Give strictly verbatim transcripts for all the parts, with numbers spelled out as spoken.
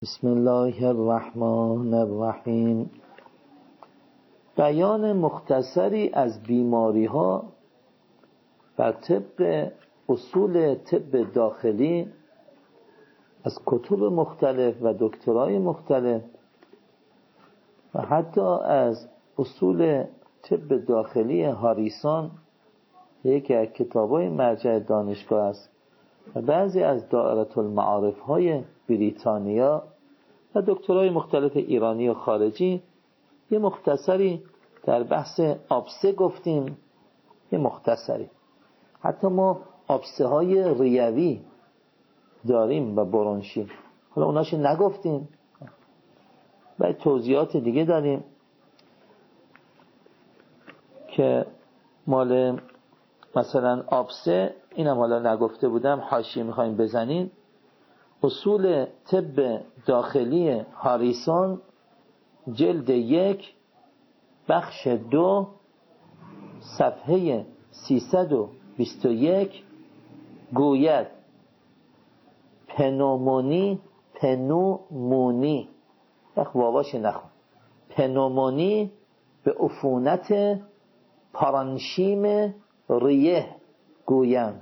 بسم الله الرحمن الرحیم. بیان مختصری از بیماری ها بر طبق اصول طب داخلی از کتب مختلف و دکترای مختلف و حتی از اصول طب داخلی هاریسون، یکی از کتاب‌های مرجع دانشگاه است، و بعضی از دائره المعارف های بریتانیا و دکترای مختلف ایرانی و خارجی. یه مختصری در بحث آبسه گفتیم، یه مختصری. حتی ما آبسه های ریوی داریم و برونشی، حالا اوناشو نگفتیم، باید توضیحات دیگه داریم که مال مثلا آبسه، اینم حالا نگفته بودم، حاشیه میخوایم بزنین. اصول طب داخلی هاریسون جلد یک بخش دو صفحه سیصد و بیست و یک گوید پنومونی پنومونی بخ واواش نخون پنومونی به عفونت پارانشیم ریه گویند.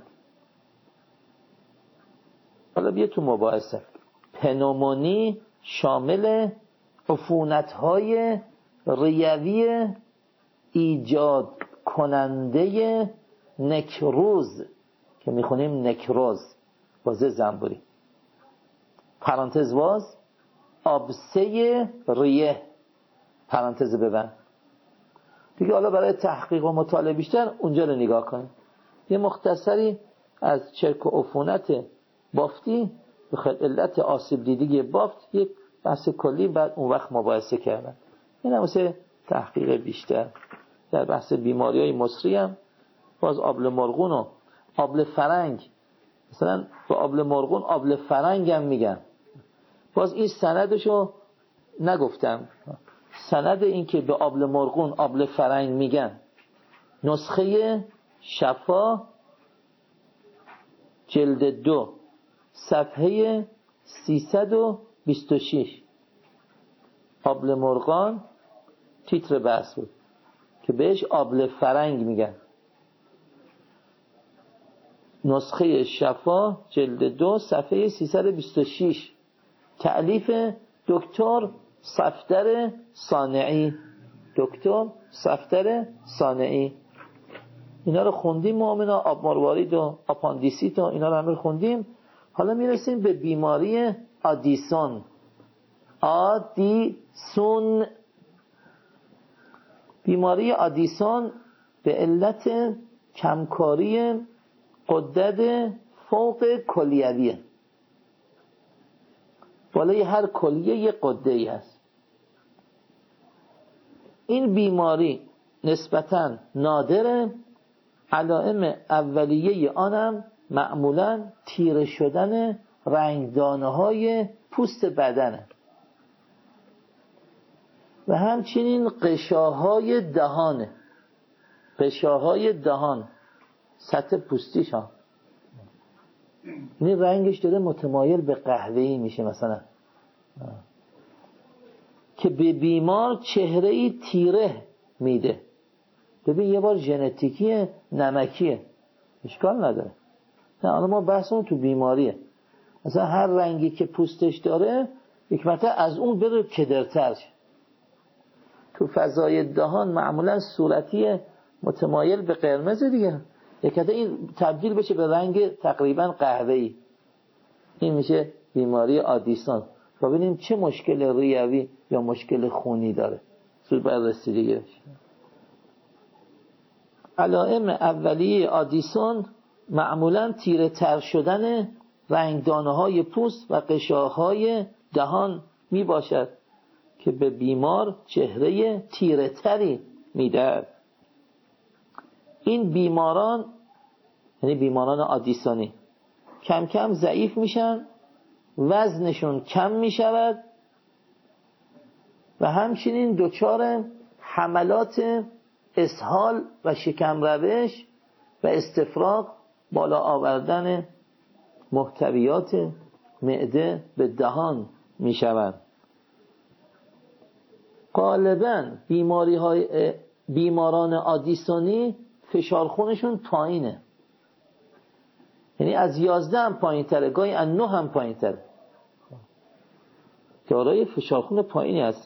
حالا بیا تو مباحثه. پنومونی شامل عفونت‌های ریوی ایجاد کننده نکروز که میخونیم نکروز بازه زنبوری، پرانتز باز، آبسه ریه پرانتز ببند دیگه. حالا برای تحقیق و مطالعه بیشتر اونجا رو نگاه کنیم. یه مختصری از چرک و عفونت بافتی به خاطر علت آسیب دیدگی بافت، یک بحث کلی بعد اون وقت مباحثه کردن. این هم واسه تحقیق بیشتر. در بحث بیماری های مصری هم باز آبل مرغون و آبل فرنگ، مثلا به آبل مرغون آبل فرنگ هم میگن. باز این سندشو نگفتم، سند این که به آبل مرغون آبل فرنگ میگن، نسخه شفا جلد دو صفحه سیصد و بیست و شش. آبل مرغان تیتر بحث بود که بهش آبل فرنگ میگن. نسخه شفا جلد دو صفحه سیصد و بیست و شش، تألیف دکتر صفدر صانعی. دکتر صفدر صانعی اینا رو خوندیم مؤمنا، آب مروارید و آپاندیسیت و اینا رو همه خوندیم. حالا میرسیم به بیماری آدیسون. آدیسون بیماری آدیسون به علت کمکاری غدد فوق کلیویه. بالای هر کلیه یک غده‌ای هست. این بیماری نسبتاً نادره. علائم اولیه آنم معمولاً تیره شدن رنگدانه های پوست بدنه و همچنین قشاهای دهانه. قشاهای دهان سطح پوستیش ها، این رنگش داره متمایل به قهوه‌ای میشه مثلا، که به بیمار چهره‌ای تیره میده. ببین یه بار ژنتیکیه، نمکیه، اشکال نداره. نه الان ما بحثمون تو بیماریه. مثلا هر رنگی که پوستش داره یک مرتبه از اون بره کدرتر شه. تو فضای دهان معمولا صورتی متمایل به قرمز دیگه، یک مرتبه این تبدیل بشه به رنگ تقریبا قهوه‌ای. این میشه بیماری آدیسون. ببینیم چه مشکل ریوی یا مشکل خونی داره، زود باید رسیدگی بشه. علائم اولیه آدیسون معمولاً تیره تر شدن رنگدانه های پوست و قشاهای دهان می باشد که به بیمار چهره تیره تری می دهد. این بیماران، یعنی بیماران آدیسونی، کم کم ضعیف میشن، وزنشون کم می شود و همچنین دچار حملات اسهال و شکم روش و استفراغ، بالا آوردن محتویات معده به دهان میشوند. غالباً بیماری های بیماران آدیسونی فشار خونشون پایینه، یعنی از یازده هم پایین تره، گاهی از نه هم پایین تره، دارای فشار خون پایینی هستن.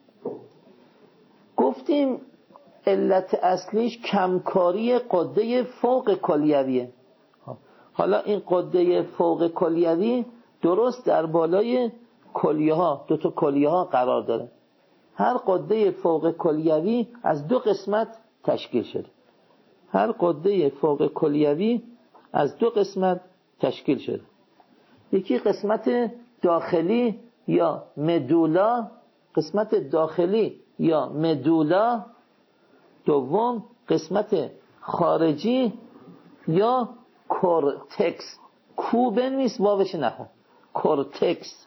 گفتیم علت اصلیش کمکاری غده فوق کلیویه. حالا این غده فوق کلیوی درست در بالای کلیه ها، دو تا کلیه ها قرار داره. هر غده فوق کلیوی از دو قسمت تشکیل شده. هر غده فوق کلیوی از دو قسمت تشکیل شده. یکی قسمت داخلی یا مدولا، قسمت داخلی یا مدولا. دوم قسمت خارجی یا کورتکس. کو بنویس، واوش نخون، کورتکس.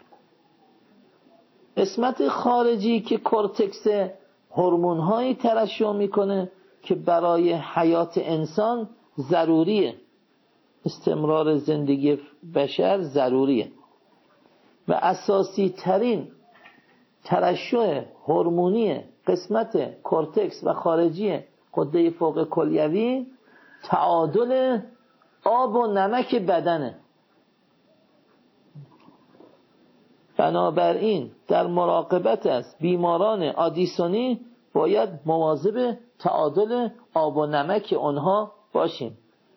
قسمت خارجی که کورتکس هورمون‌هایی ترشح میکنه که برای حیات انسان ضروریه، استمرار زندگی بشر ضروریه و اساسی ترین ترشح هورمونی قسمت کورتکس و خارجی غده فوق کلیوی تعادل آب و نمک بدنه. بنابراین در مراقبت از بیماران آدیسونی باید مواظب تعادل آب و نمک اونها باشیم.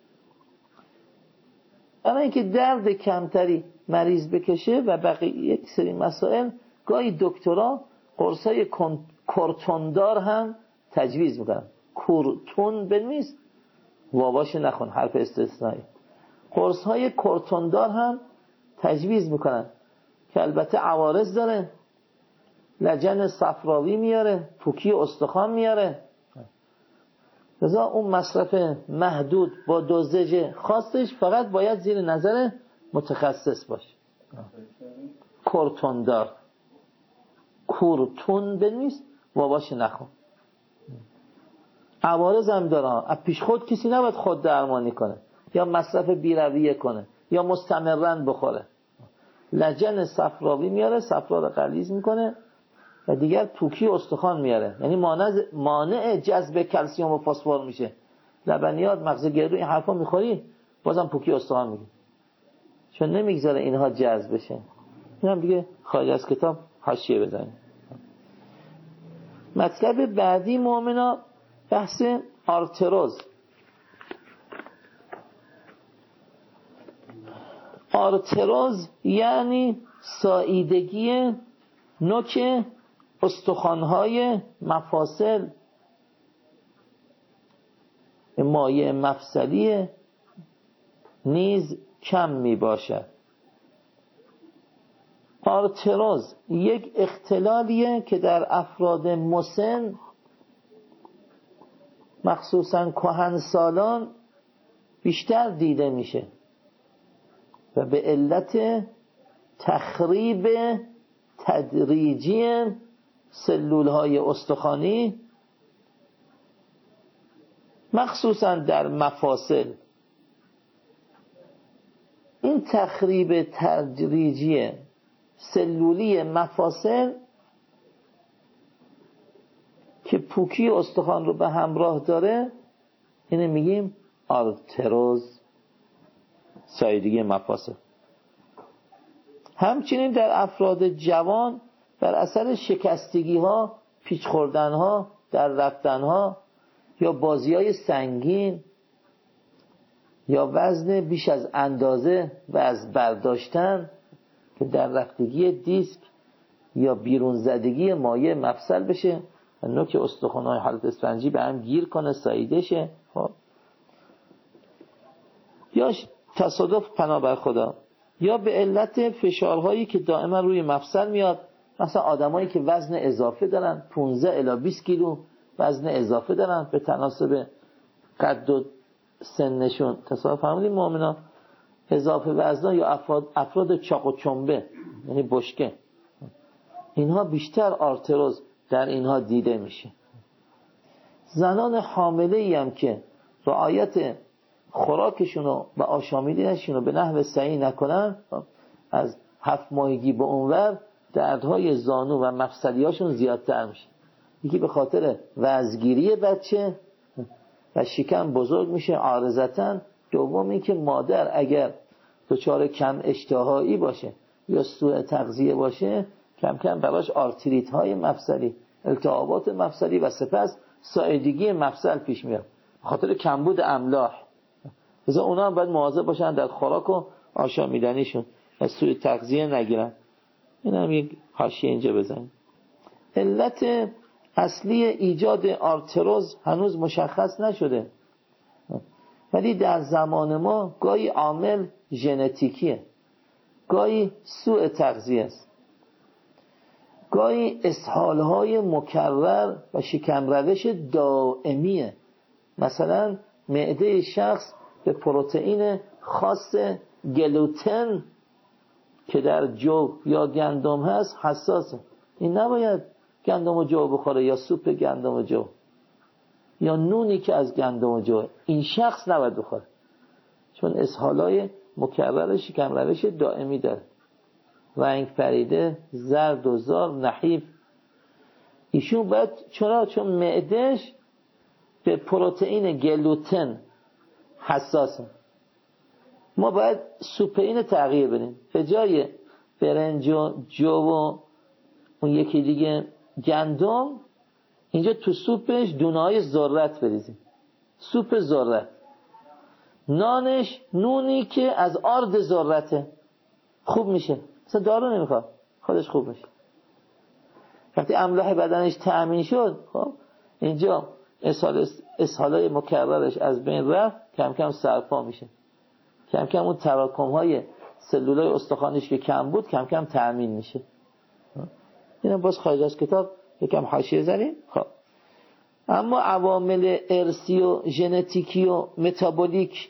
برای اینکه درد کمتری مریض بکشه و بقیه یک سری مسائل، گاهی دکترها قرصای کورتوندار هم تجویز میکنن. کورتون بنویس، واواش نخون، حرف استثنایی. قرصهای کورتوندار هم تجویز میکنن که البته عوارض داره، لجن صفراوی میاره، پوکی استخوان میاره. لذا اون مصرف محدود با دوزج خاصش فقط باید زیر نظر متخصص باشه. کورتوندار، کورتون بنویس، واواش نخون. عوارض هم داره، از پیش خود کسی نباید خود درمانی کنه یا مصرف بیرویه کنه یا مستمرن بخوره. لجن صفراوی میاره، صفرا رو غلیظ میکنه و دیگر پوکی استخوان میاره، یعنی مانع مانع جذب کلسیم و فسفر میشه. لبنیات، مغز گردو، این حرفا میخوری بازم پوکی استخوان میگه، چون نمیگذاره اینها جذب بشه. اینم دیگه خارج از کتاب حاشیه بزنیم. مطلب بعدی مؤمنا بحث آرتروز. آرتروز یعنی ساییدگی نوک استخوان‌های مفاصل، مایع مفصلی نیز کم می باشد. آرتروز یک اختلالیه که در افراد مسن، مخصوصاً کهنسالان، بیشتر دیده میشه و به علت تخریب تدریجی سلولهای استخوانی، مخصوصاً در مفاصل. این تخریب تدریجی سلولی مفاصل که پوکی استخوان رو به همراه داره، اینه میگیم آرتروز، ساییدگی مفاصل. همچنین در افراد جوان بر اثر شکستگی ها، پیچ خوردن ها، در رفتن ها یا بازی های سنگین یا وزن بیش از اندازه و از برداشتن که در رفتگی دیسک یا بیرون زدگی مایع مفصل بشه و نوک استخوان‌های حالت اسفنجی به هم گیر کنه، ساییده شه. یا تصادف پناه بر خدا، یا به علت فشارهایی که دائما روی مفصل میاد، مثلا آدمایی که وزن اضافه دارن، پانزده الی بیست کیلو وزن اضافه دارن به تناسب قد و سنشون. تصادف فهمیدیم مؤمنا، اضافه وزنا یا افراد افراد چاق و چنبه یعنی بشکه، اینها بیشتر آرتروز در اینها دیده میشه. زنان حامله‌ای هم که رعایت خوراکشون و آشامیدنشون رو به نحو صحیح نکنن، از هفت ماهگی به اونور دردهای زانو و مفصلیاشون زیادتر میشه. یکی به خاطر وزنگیری بچه و شکم بزرگ میشه عارضتاً. دوم این که مادر اگر دچار کم اشتهایی باشه یا سوء تغذیه باشه، کم کم براش آرتریت های مفصلی، التهابات مفصلی و سپس سایدگی مفصل پیش میاد به خاطر کمبود املاح. لذا اونا هم باید مواظب باشن در خوراک و آشامیدنیشون و سوء تغذیه نگیرن. این هم یک حاشیه اینجا بزنیم. علت اصلی ایجاد آرتروز هنوز مشخص نشده، ولی در زمان ما گاهی عامل ژنتیکیه، گاهی سوء تغذیه است، گاهی اسهالهای مکرر و شکم روش دائمیه. مثلا معده شخص به پروتئین خاص گلوتن که در جو یا گندم هست حساسه. این نباید گندم و جو بخوره یا سوپ گندم و جو یا نونی که از گندم و جو. این شخص نباید بخوره چون اسهالای مکرر شکم روش دائمی داره. رنگ پریده، زرد و زار، نحیف. ایشون باید چرا؟ چون معدهش به پروتئین گلوتن حساسه. ما باید سوپ اینو تغییر بدیم، به جای برنج و جو و اون یکی دیگه گندم، اینجا تو سوپش دونه‌های ذرت بریزیم. سوپ ذرت. نانش نونی که از آرد ذرته، خوب میشه، مثلا دارو نمیخواد، خودش خوب میشه. وقتی املاح بدنش تأمین شد، خب اینجا اسهال اسهالای مکررش از بین رفت، کم کم سرپا میشه، کم کم اون تراکم های سلولای استخوانیش که کم بود کم کم تأمین میشه. اینم باز خارج از کتاب یکم حاشیه زنیم. خب اما عوامل ارثی و ژنتیکی و متابولیک،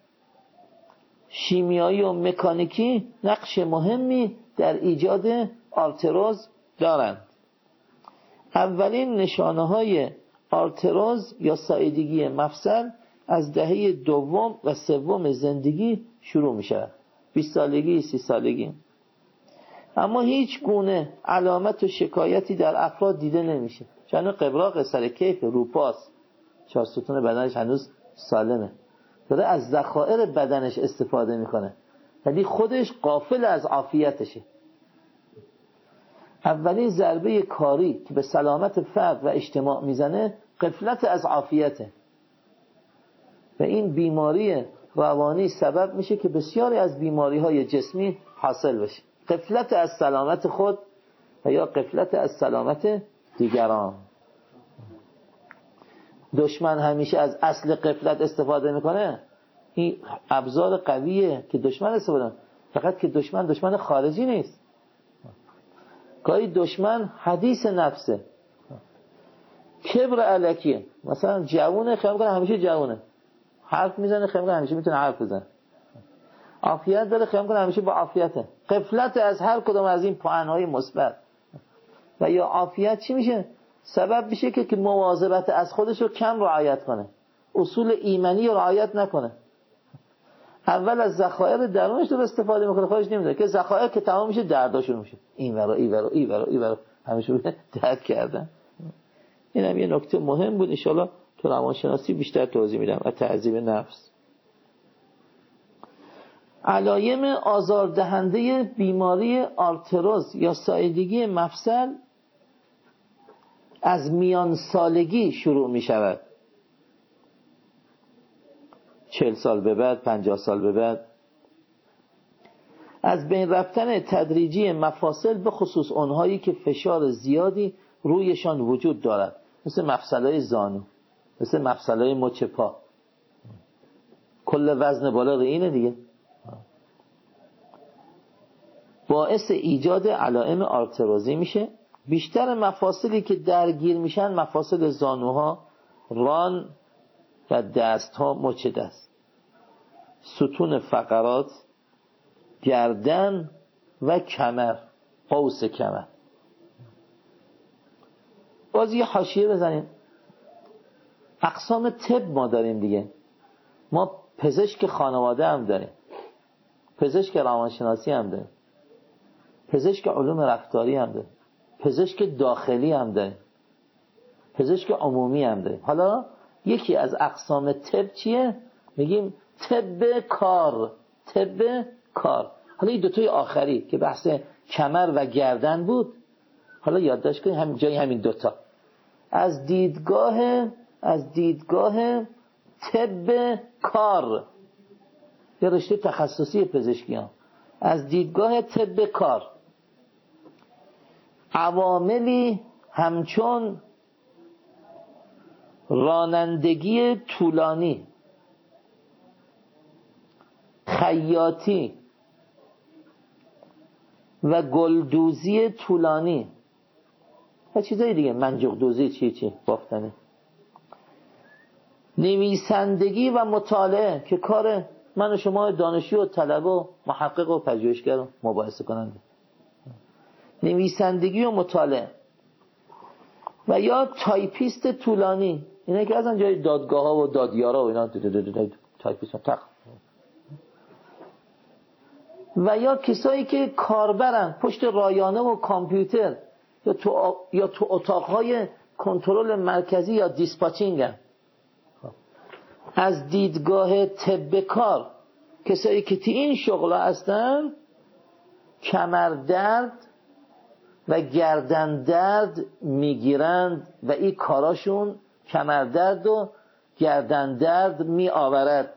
شیمیایی و مکانیکی نقش مهمی در ایجاد آرتروز دارند. اولین نشانه های آرتروز یا سایدگی مفصل از دهه دوم و سوم زندگی شروع می شود، بیست سالگی، سی سالگی. اما هیچ گونه علامت و شکایتی در افراد دیده نمیشه. چون قبراق سر کیف روپاس، چهار ستون بدنش هنوز سالمه، داره از ذخایر بدنش استفاده میکنه، ولی خودش غافل از عافیتشه. اولین ضربه کاری که به سلامت فرد و اجتماع میزنه غفلت از عافیته و این بیماری روانی سبب میشه که بسیاری از بیماری‌های جسمی حاصل بشه. غفلت از سلامت خود و یا غفلت از سلامت دیگران. دشمن همیشه از اصل غفلت استفاده میکنه. این ابزار قویه که دشمن استفاده میکنه، فقط که دشمن دشمن خارجی نیست. گاهی دشمن حدیث نفسه، کبر الکیه. مثلا جوونه خیال میکنه همیشه جوونه، حرف میزنه خیال میکنه همیشه میتونه حرف بزنه، عافیت داره خیال میکنه همیشه با عافیته. غفلت از هر کدوم از این پوانهای مثبت. و یا عافیت چی میشه؟ سبب میشه که که مواظبت از خودش رو کم رعایت کنه، اصول ایمنی رو رعایت نکنه. اول از ذخایر درونش رو استفاده میکنه، خودش نمیدونه که ذخایر که تمام میشه درداشون میشه، این ورا این ورا این ورا این ورا همیشه درد کردن. این هم یه نکته مهم بود، ان شاءالله تو روانشناسی بیشتر توضیح میدم. و تعذیب نفس. علایم آزاردهنده بیماری آرتروز یا سایدگی مفصل از میان سالگی شروع می شود. چهل سال به بعد، پنجاه سال به بعد. از بین رفتن تدریجی مفاصل، به خصوص اونهایی که فشار زیادی رویشان وجود دارد، مثل مفصلهای زانو، مثل مفصلهای مچ پا. کل وزن بالا اینه دیگه، باعث ایجاد علائم آرتروزی میشه. بیشتر مفاصلی که درگیر میشن مفاصل زانوها، ران و دستها، مچ دست، ستون فقرات، گردن و کمر، قوس کمر. باز یه حاشیه بزنیم، اقسام طب ما داریم دیگه. ما پزشک خانواده هم داریم، پزشک روانشناسی هم داریم. پزشک علوم رفتاری هم داره، پزشک داخلی هم داره، پزشک عمومی هم داره. حالا یکی از اقسام طب چیه؟ میگیم طب کار. طب کار. حالا این دوتای آخری که بحث کمر و گردن بود، حالا یادداشت کنید همین جای همین دوتا. از دیدگاه از دیدگاه طب کار، یه رشته تخصصی پزشکی هم. از دیدگاه طب کار عواملی همچون رانندگی طولانی، خیاطی و گلدوزی طولانی و چیزای دیگه، منجوق دوزی چی چی بافتنه، نویسندگی و مطالعه که کار من و شما دانشجو و طلبه و محقق و پژوهشگر و مباحثه کننده، نویسندگی و مطالعه و یا تایپیست طولانی، اینا که از جای دادگاه ها و دادیارا و اینا تایپیست تق، و یا کسایی که کاربرن پشت رایانه و کامپیوتر یا تو یا تو اتاقهای کنترل مرکزی یا دیسپاچینگن. از دیدگاه طب کار کسایی که تی این شغل هستن کمر درد و گردن درد میگیرند و این کاراشون کمر درد و گردن درد می آورد.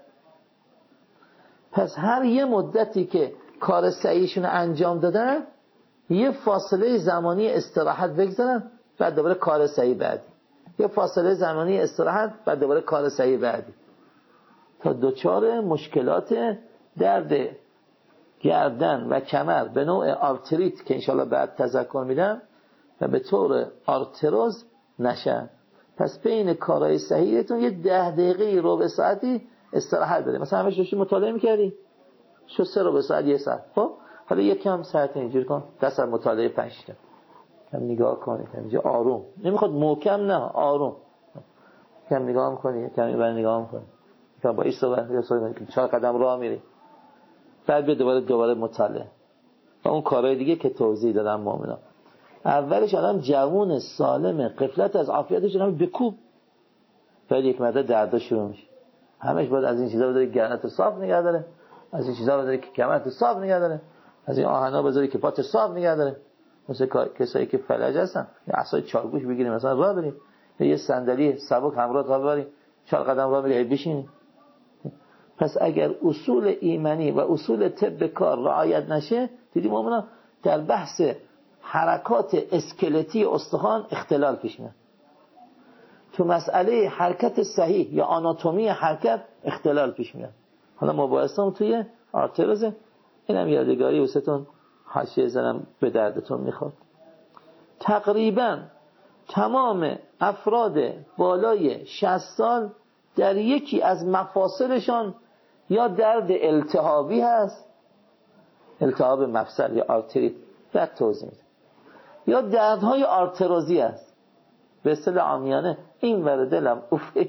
پس هر یه مدتی که کار سعیشون انجام دادن یه فاصله زمانی استراحت بگذارن، بعد دوباره کار سعی بعدی، یه فاصله زمانی استراحت، بعد دوباره کار سعی بعدی، تا دوچار مشکلات درد گردن و کمر به نوع آرتریت که انشالله بعد تذکر میدم و به طور آرتروز نشن. پس بین کارهای صحیحتون یه ده دقیقه ربع ساعتی استراحت بده. مثلا همش داشتی مطالعه میکردی شو سه ربع ساعت یه ساعت، خب حالا یکم ساعت اینجوری کن، دست از مطالعه پنج تا کم نگاه کنی، کم اینجا آروم، نمیخواد محکم، نه آروم، کم نگاه میکنی، کم اینور نگاه میکنی، کم با ایست و چهار قدم راه میری، بعد بیا دوباره دوباره مطالعه و اون کارهای دیگه که توضیح دادم. مومنا اولش آدم جوون سالم غفلت از عافیتش هم بکوب، بعد یک مرتبه دردا شروع میشه. همش باید از این چیزا بذاری گردنت صاف نگه داره، از این چیزا بذاری که کمرت صاف نگه داره، از این آهنا بذاری که پات صاف نگه داره. مثل کسایی که فلج هستن یه عصای چارگوش بگیریم مثلا راه بریم، یه صندلی سبک همراه راه بریم، چهار قدم راه میری بشینی. پس اگر اصول ایمنی و اصول طب کار رعایت نشه، دیدیم مومنا در بحث حرکات اسکلتی استخوان اختلال پیش میاد، تو مسئله حرکت صحیح یا آناتومی حرکت اختلال پیش میاد. حالا مباحثم توی آرتروزه، اینم یادگاری واسهتون حاشیه زنم به دردتون میخواد. تقریبا تمام افراد بالای شصت سال در یکی از مفاصلشان یا درد التهابی هست، التهاب مفصل یا آرتریت بعد توضیح میده، یا دردهای آرتروزی هست، به اصطلاح عامیانه این ور دلم اوفه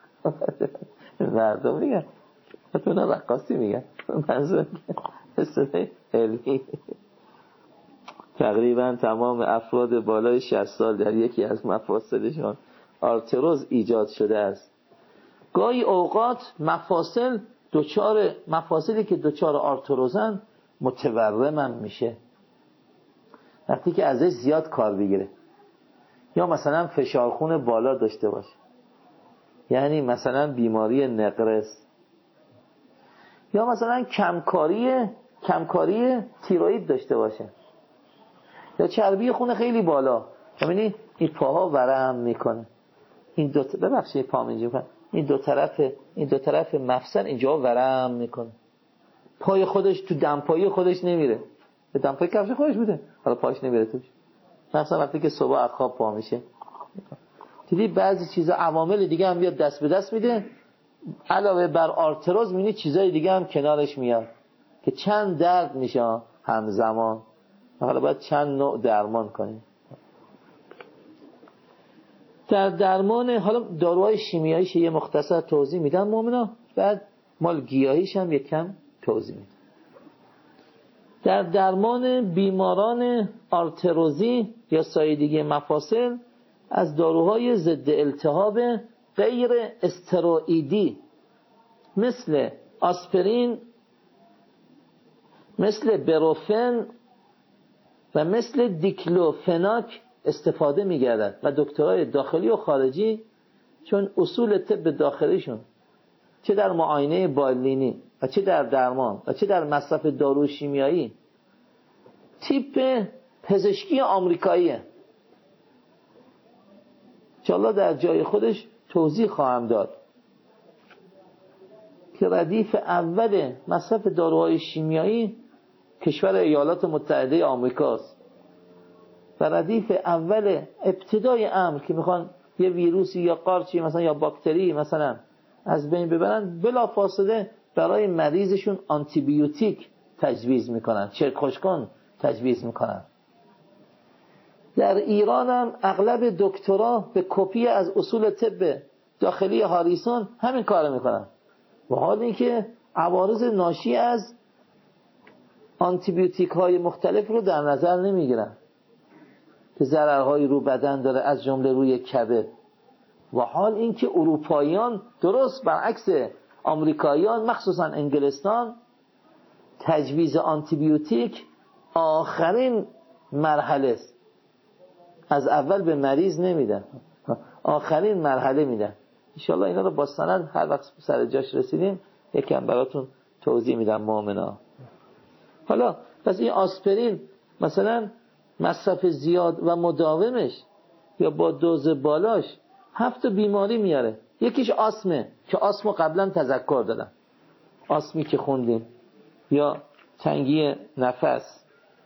مردم میگن، حتما رقاصی میگن، منظور اصطلاح علمی. تقریبا تمام افراد بالای شصت سال در یکی از مفاصلشان آرتروز ایجاد شده است. گاهی اوقات مفاصل دوچار مفاصلی که دوچار آرتروزن متورم میشه وقتی که ازش زیاد کار بگیره، یا مثلا فشار خون بالا داشته باشه، یعنی مثلا بیماری نقرس، یا مثلا کمکاری کمکاری تیروئید داشته باشه، یا چربی خون خیلی بالا. ببینید این پاها ورم میکنه، این دو تا ببخشید پام اینجا، این دو طرف این دو طرف مفصل اینجا ورم میکنه، پای خودش تو دمپایی خودش نمیره، به دمپایی کفش خودش بوده حالا پاش نمیره توش، مثلا وقتی که صبح از خواب پا میشه. دیدی بعضی چیزا عوامل دیگه هم بیاد دست به دست میده، علاوه بر آرتروز میبینی چیزای دیگه هم کنارش میاد که چند درد میشه همزمان، حالا باید چند نوع درمان کنیم. در درمان حالا داروهای شیمیاییش یه مختصر توضیح میدم مومنا، بعد مال گیاهیش هم یک کم توضیح میدم. در درمان بیماران آرتروزی یا سایدگی مفاصل از داروهای ضد التهاب غیر استروئیدی مثل آسپرین، مثل بروفن و مثل دیکلوفناک استفاده می‌گردد و دکترای داخلی و خارجی چون اصول طب داخلیشون چه در معاینه بالینی و چه در درمان و چه در مصرف دارو شیمیایی تیپ پزشکی آمریکاییه. انشاءالله در جای خودش توضیح خواهم داد که ردیف اول مصرف داروهای شیمیایی کشور ایالات متحده آمریکاست و ردیف اول ابتدای امر که میخوان یه ویروسی یا قارچی مثلا یا باکتری مثلا از بین ببرن بلا فاصله برای مریضشون آنتی بیوتیک تجویز میکنن، چرک خشکان تجویز میکنن. در ایران هم اغلب دکترا به کپی از اصول طب داخلی هاریسون همین کارو میکنن و حال اینکه عوارض ناشی از آنتی بیوتیک های مختلف رو در نظر نمیگیرن که ضررهای رو بدن داره از جمله روی کبد و حال اینکه اروپاییان درست برعکس آمریکاییان مخصوصا انگلستان تجویز آنتی بیوتیک آخرین مرحله است، از اول به مریض نمیدن، آخرین مرحله میدن. انشالله اینا رو با سند هر وقت سر جاش رسیدیم یکم براتون توضیح میدم مؤمنا. حالا پس این آسپرین مثلا مصرف زیاد و مداومش یا با دوز بالاش هفت بیماری میاره. یکیش آسمه که آسمو قبلا تذکر دادم، آسمی که خوندیم، یا تنگی نفس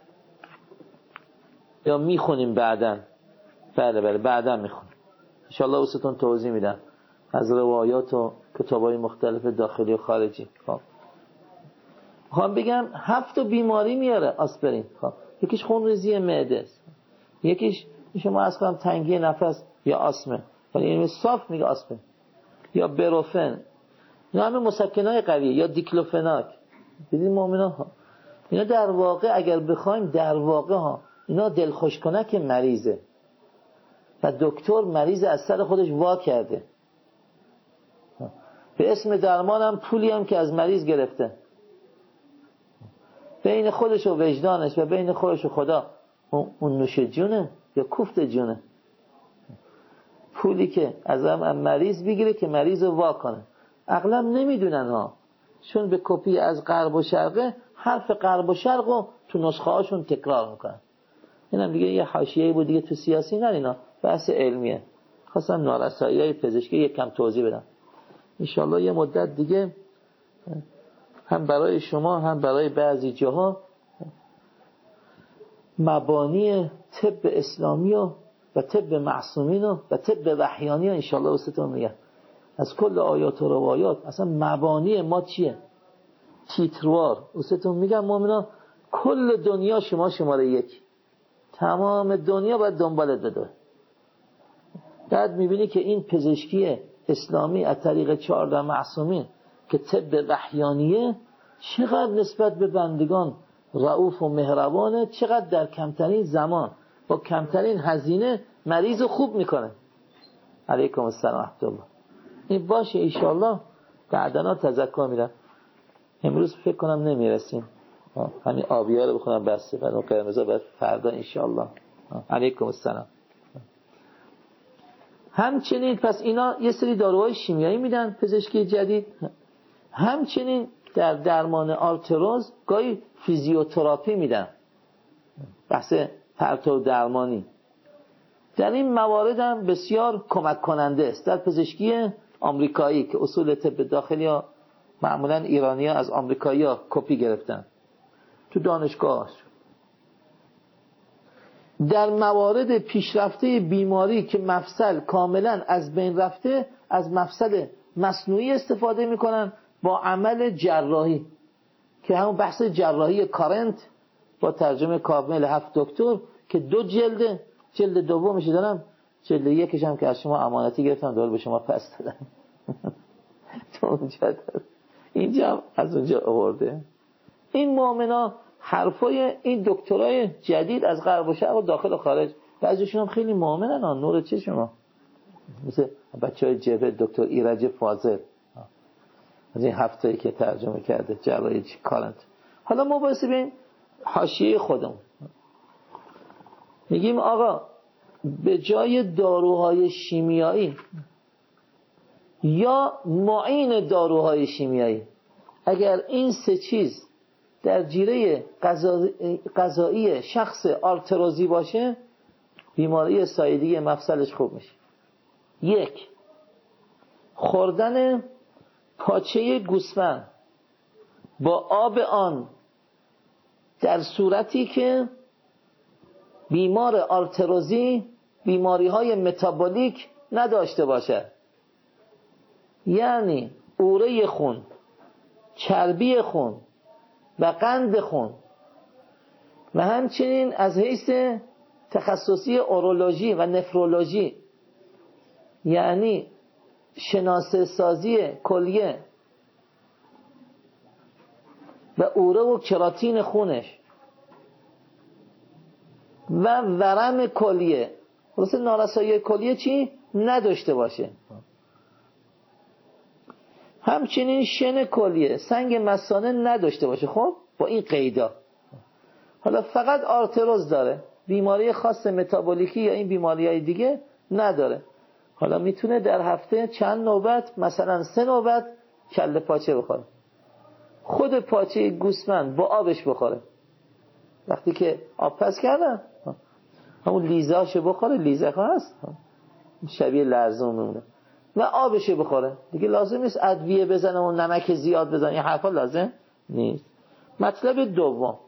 یا میخونیم بعدن، بله بله بعدا میخونیم انشالله واسهتون توضیح میدم از روایات و کتابای مختلف داخلی و خارجی. خب میخوام بگم هفت بیماری میاره آسپرین. خب یکیش خونریزی معده است، یکیش شما از کنم تنگی نفس یا آسمه، یعنی صاف میگه آسپرین، یا بروفن، اینا همه مسکنای قویه، یا دیکلوفناک. دیدین مؤمنا ها اینا در واقع اگر بخوایم در واقع ها اینا دلخوش کنک مریضه و دکتر مریض از سر خودش وا کرده به اسم درمان هم پولی هم که از مریض گرفته بین خودش و وجدانش و بین خودش و خدا اون نوش جونه یا کوفت جونه، پولی که از هم مریض بگیره که مریض رو وا کنه. اغلب نمیدونن ها چون به کپی از غرب و شرقه حرف غرب و شرق رو تو نسخه هاشون تکرار میکنن. اینم دیگه یه حاشیه‌ای بود دیگه، تو سیاسی نه، اینا بحث علمیه. خواستم نارسایی‌های پزشکی یک کم توضیح بدم. انشالله یه مدت دیگه هم برای شما هم برای بعضی جاها مبانی طب اسلامی و و طب معصومین و و طب وحیانی انشالله واسهتون میگم از کل آیات و روایات اصلا مبانی ما چیه تیتروار واسهتون میگم مؤمنا. کل دنیا شما شماره یک، تمام دنیا باید دنبالت بده. بعد میبینی که این پزشکی اسلامی از طریق چهارده معصومین که طب وحیانیه چقدر نسبت به بندگان رؤوف و مهربانه، چقدر در کمترین زمان با کمترین هزینه مریض خوب میکنه. علیکم السلام و رحمت الله. این باشه انشالله بعدنا تذکر میدم. امروز فکر کنم نمیرسیم، همین آبیار رو بخونم بسته بعد اون قرمزا باید فردا انشالله. علیکم السلام. همچنین پس اینا یه سری داروهای شیمیایی میدن پزشکی جدید. همچنین در درمان آرتروز گاهی فیزیوتراپی میدن، بحث پرتو درمانی. در این موارد هم بسیار کمک کننده است در پزشکی آمریکایی که اصول طب داخلی ها معمولا ایرانی ها از آمریکایی ها کپی گرفتن تو دانشگاه. در موارد پیشرفته بیماری که مفصل کاملا از بین رفته از مفصل مصنوعی استفاده میکنن با عمل جراحی که همون بحث جراحی کارنت با ترجمه کامل هفت دکتر که دو جلده، جلد دومش دارم، جلد یکش هم که از شما امانتی گرفتم دوباره به شما پس دادم. تو اونجا دارم. اینجا از اونجا آورده. این مؤمنا حرفای این دکترای جدید از غرب و شرق و داخل و خارج، بعضیشون هم خیلی مؤمنن، نور چشم، مثل بچهای جبهه دکتر ایرج فاضل از این هفته‌ای که ترجمه کرده جراحی کارنت. حالا ما واسه ببین حاشیه خودمون میگیم آقا به جای داروهای شیمیایی یا معین داروهای شیمیایی، اگر این سه چیز در جیره غذایی شخص آرتروزی باشه، بیماری سایدی مفصلش خوب میشه. یک، خوردن پاچه گوسفند با آب آن در صورتی که بیمار آرتروزی بیماری های متابولیک نداشته باشه، یعنی اوره خون، چربی خون و قند خون، و همچنین از حیث تخصصی اورولوژی و نفرولوژی، یعنی شناسه سازی کلیه و اوره و کراتین خونش و ورم کلیه، خلاصه نارسایی کلیه چی؟ نداشته باشه. همچنین شن کلیه، سنگ مثانه نداشته باشه. خب با این قیدا. حالا فقط آرتروز داره، بیماری خاص متابولیکی یا این بیماری های دیگه نداره. حالا میتونه در هفته چند نوبت، مثلا سه نوبت کله پاچه بخوره، خود پاچه گوسفند با آبش بخوره. وقتی که آب پس کردن همون لیزهاشو بخوره، لیزه هست شبیه لرزون میمونه، و آبشو بخوره دیگه. لازم نیست ادویه بزنه و نمک زیاد بزنه، این حرفا لازم نیست. مطلب دوم،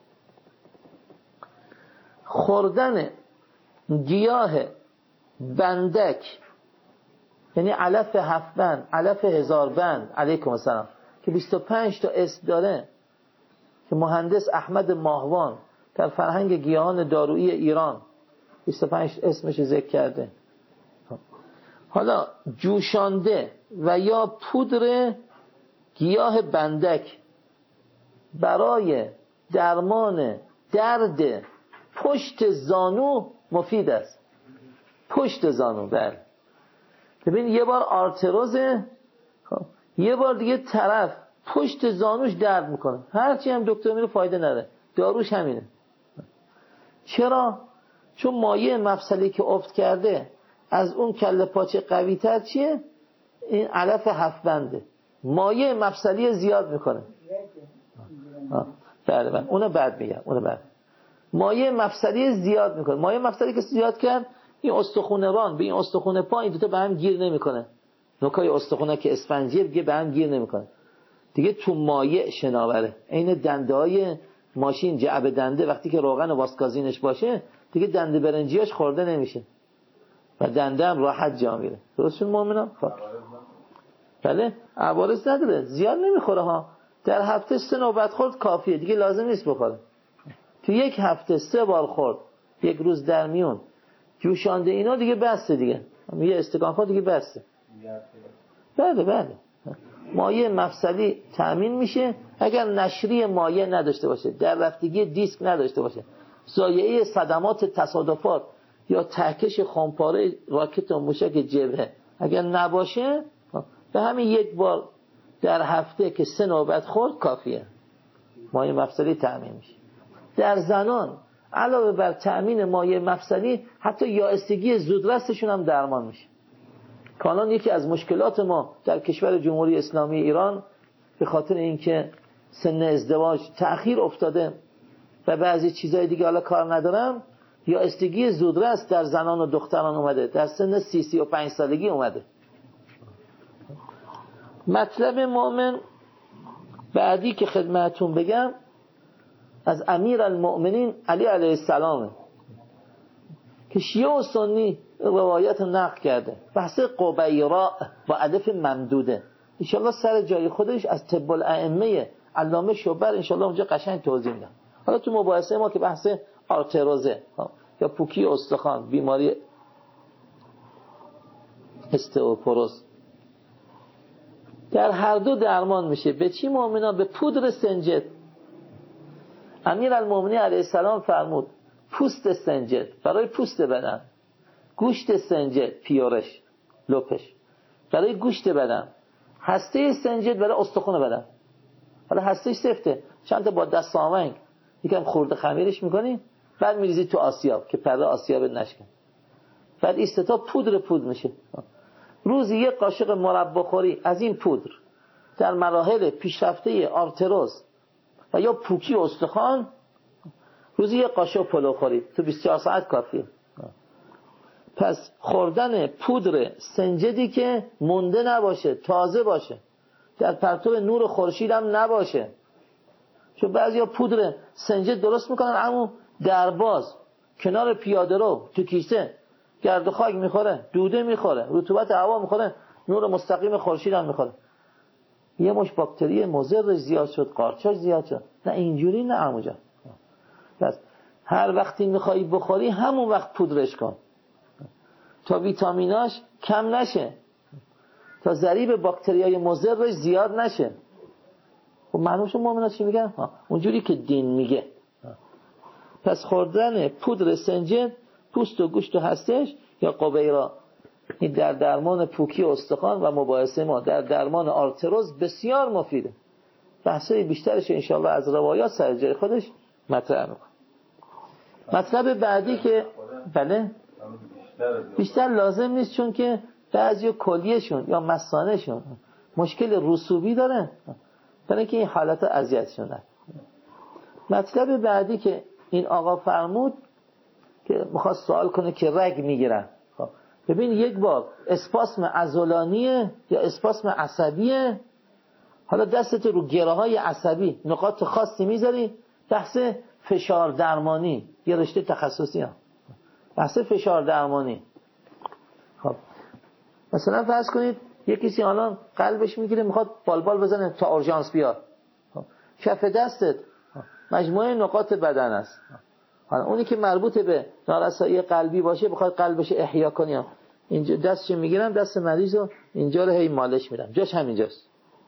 خوردن گیاه بندک، یعنی علف هفت بند، علف هزار بند، علیکم السلام، که بیست و پنج تا اسم داره، که مهندس احمد ماهوان در فرهنگ گیاهان دارویی ایران بیست و پنج اسمش ذکر کرده. حالا جوشانده و یا پودر گیاه بندک برای درمان درد پشت زانو مفید است. پشت زانو، بله. ببین یه بار آرتروزه، یه بار دیگه طرف پشت زانوش درد میکنه، هرچی هم دکتر میره فایده نداره، داروش همینه. چرا؟ چون مایع مفصلی که افت کرده از اون کله پاچه قوی تر چیه؟ این علف هفت بنده، مایع مفصلی زیاد میکنه. بله بله، اونو بعد میگم، اونو بعد. مایع مفصلی زیاد میکنه، مایع مفصلی که زیاد کرد این استخونه ران به این استخونه پا، این دوتا به هم گیر نمیکنه، نوکای استخونه که اسفنجیه دیگه به هم گیر نمیکنه دیگه، تو مایع شناوره. این دنده های ماشین جعب دنده وقتی که روغن و واسکازینش باشه دیگه دنده برنجیاش خورده نمیشه و دنده هم راحت جا میره. درستشون مؤمنم؟ بله، عوارض نداره، زیاد نمیخوره ها، در هفته سه نوبت خورد کافیه دیگه، لازم نیست بخوره. تو یک هفته سه بار خورد، یک روز در میون جوشانده اینا دیگه بسته دیگه، یه استکان خورد دیگه بسته. بله بله، مایع مفصلی تأمین میشه. اگر نشری مایع نداشته باشه، در رفتگی دیسک نداشته باشه، ضایعه صدمات تصادفات یا تهکش خمپاره راکت و موشک جبهه اگر نباشه، به همین یک بار در هفته که سه نوبت خورد کافیه، مایع مفصلی تأمین میشه. در زنان علاوه بر تأمین مایع مفصلی حتی یائسگی زودرسشون هم درمان میشه. کانون یکی از مشکلات ما در کشور جمهوری اسلامی ایران به خاطر اینکه سن ازدواج تأخیر افتاده و بعضی چیزای دیگه حالا کار ندارم، یائسگی زودرس در زنان و دختران اومده، در سن سی سی و پنج سالگی اومده. مطلب مؤمن بعدی که خدمتون بگم از امیر المؤمنین علی علیه السلام که شیعه و سنی روایت نقل کرده، بحث قبیراء با الف ممدوده، انشالله سر جای خودش از طب الائمه علامه شوبر انشالله اونجا قشنگ توضیح میدم. حالا تو مباحثه ما که بحث آرتروزه یا پوکی استخوان، بیماری استئوپوروز، در هر دو درمان میشه. به چی مؤمنا؟ به پودر سنجد. امیرالمومنین علیه السلام فرمود پوست سنجد برای پوست بدن، گوشت سنجد پیورش لپش برای گوشت بدن، هسته سنجد برای استخوان بدن. حالا هستهش سفته، چند تا با دست آونگ یکم خورده خمیرش میکنی، بعد میریزی تو آسیاب که پرده آسیاب نشکن، بعد این سه تا پودر پودر میشه. روزی یک قاشق مربا خوری از این پودر در مراحل پیشرفته آرتروز و یا پوکی استخوان، روزی یک قاشق پلو خوری تو بیست و چهار ساعت کافیه. پس خوردن پودر سنجدی که مونده نباشه، تازه باشه، در پرتو نور خورشید هم نباشه، چون بعضیا پودر سنجد درست میکنن اما درباز کنار پیاده رو تو کیسه گرد و خاک میخوره، دوده میخوره، رطوبت هوا میخوره، نور مستقیم خورشید هم میخوره، یه مش باکتری مضر زیاد شد، قارچاش زیاد شد. نه اینجوری نه عمو جان. بس هر وقتی میخوای بخوری همون وقت پودرش کن تا ویتامیناش کم نشه، تا ضریب باکتریای مضرش زیاد نشه. خب معلومه مومنا چی میگن؟ ها اونجوری که دین میگه. پس خوردن پودر سنجد پوست و گوشت و هستش یا قبیرا این در درمان پوکی استخوان و مباحثه ما در درمان آرتروز بسیار مفیده. بحثای بیشترش انشاءالله از روایات سر جای خودش مطرح میکنم. مطلب بعدی که بله بیشتر لازم نیست، چون که بعضی کلیهشون یا مثانهشون مشکل رسوبی دارن، برای که این حالت اذیتشون داره. مطلب بعدی که این آقا فرمود که میخواد سوال کنه که رگ میگیرن. خب ببین یک بار اسپاسم عضلانیه یا اسپاسم عصبیه، حالا دستت رو گره های عصبی نقاط خاصی میذاری، بحث فشار درمانی، یه رشته تخصصی هم بحث فشار درمانی. خب مثلا فرض کنید یک کسی الان قلبش میگیره میخواد بالبال بزنه تا اورژانس بیاد، خب کف دستت مجموعه نقاط بدن است، حالا اونی که مربوط به نارسایی قلبی باشه بخواد قلبش احیا کنی، اینجا دستش میگیرم دست مریض رو اینجا رو هی مالش میدم، جاش همینجاست،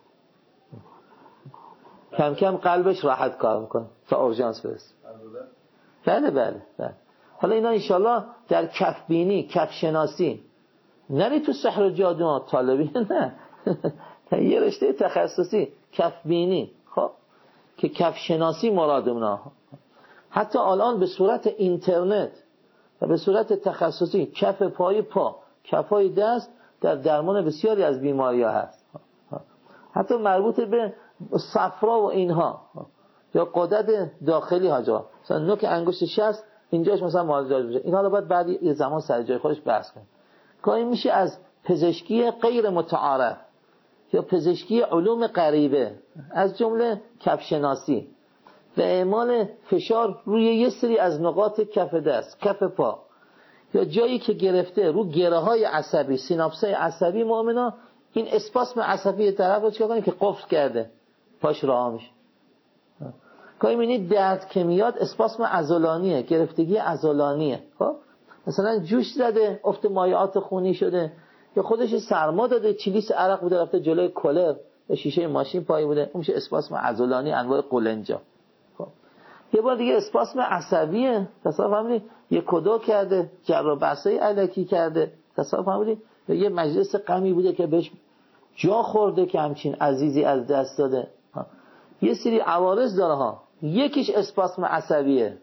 کم کم قلبش راحت کار میکنه تا اورژانس برسه. بله بله بله. حالا اینا انشالله در کف بینی، کف شناسی، نری تو سحر و جادو طالبی، نه یه رشته تخصصی کف بینی، خب که کف شناسی مرادمونه. حتی الان به صورت اینترنت و به صورت تخصصی کف پای پا، کفای دست در درمان بسیاری از بیماری‌ها هست، حتی مربوط به صفرا و اینها یا غدد داخلی ها، مثلا نوک انگشت شست اینجاش مثلا معالجه بشه، اینها رو باید بعد یه زمان سر جای خودش بحث کنیم. گاهی میشه از پزشکی غیر متعارف یا پزشکی علوم غریبه از جمله کف شناسی و اعمال فشار روی یه سری از نقاط کف دست، کف پا یا جایی که گرفته رو گره های عصبی، سیناپسای عصبی مؤمنا، این اسپاسم عصبی طرف رو چیکار کنه که قفل کرده پاش راه میشه. گاهی می‌بینید درد که میاد اسپاسم عضلانیه، گرفتگی عضلانیه. خب مثلا جوش زده، افت مایعات خونی شده، یا خودش سرما داده، چلیس عرق بوده رفته جلوی کولر یا شیشه ماشین پای بوده، اون میشه اسپاسم عضلانی انواع قولنجا. خب یه بار دیگه اسپاسم عصبیه، تصادف فهمیدید یه کدو کرده، جراح بحثای الکی کرده، تصادف فهمیدید یه مجلس غمی بوده که بهش جا خورده که همچین عزیزی از دست داده. یه سری عوارض داره ها، یکیش اسپاسم عصبیه،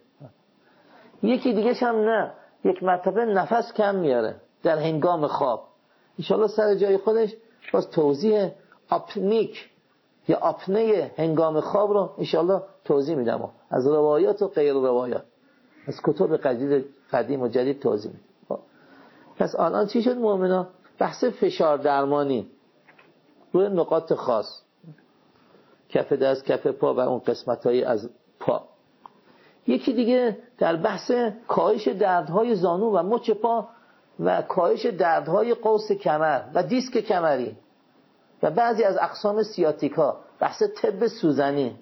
یکی دیگهش هم نه، یک مرتبه نفس کم میاره در هنگام خواب. انشالله سر جای خودش باز توضیح آپنیک یا آپنه هنگام خواب رو انشالله توضیح میدم، از روایات و غیر روایات، از کتب قدیم قدیم و جدید توضیح میدم. پس الان چی شد مؤمنا؟ بحث فشار درمانی روی نقاط خاص، کف دست، کف پا و اون قسمت‌های از پا. یکی دیگه در بحث کاهش دردهای زانو و مچ پا و کاهش دردهای قوس کمر و دیسک کمری و بعضی از اقسام سیاتیکا، بحث طب سوزنی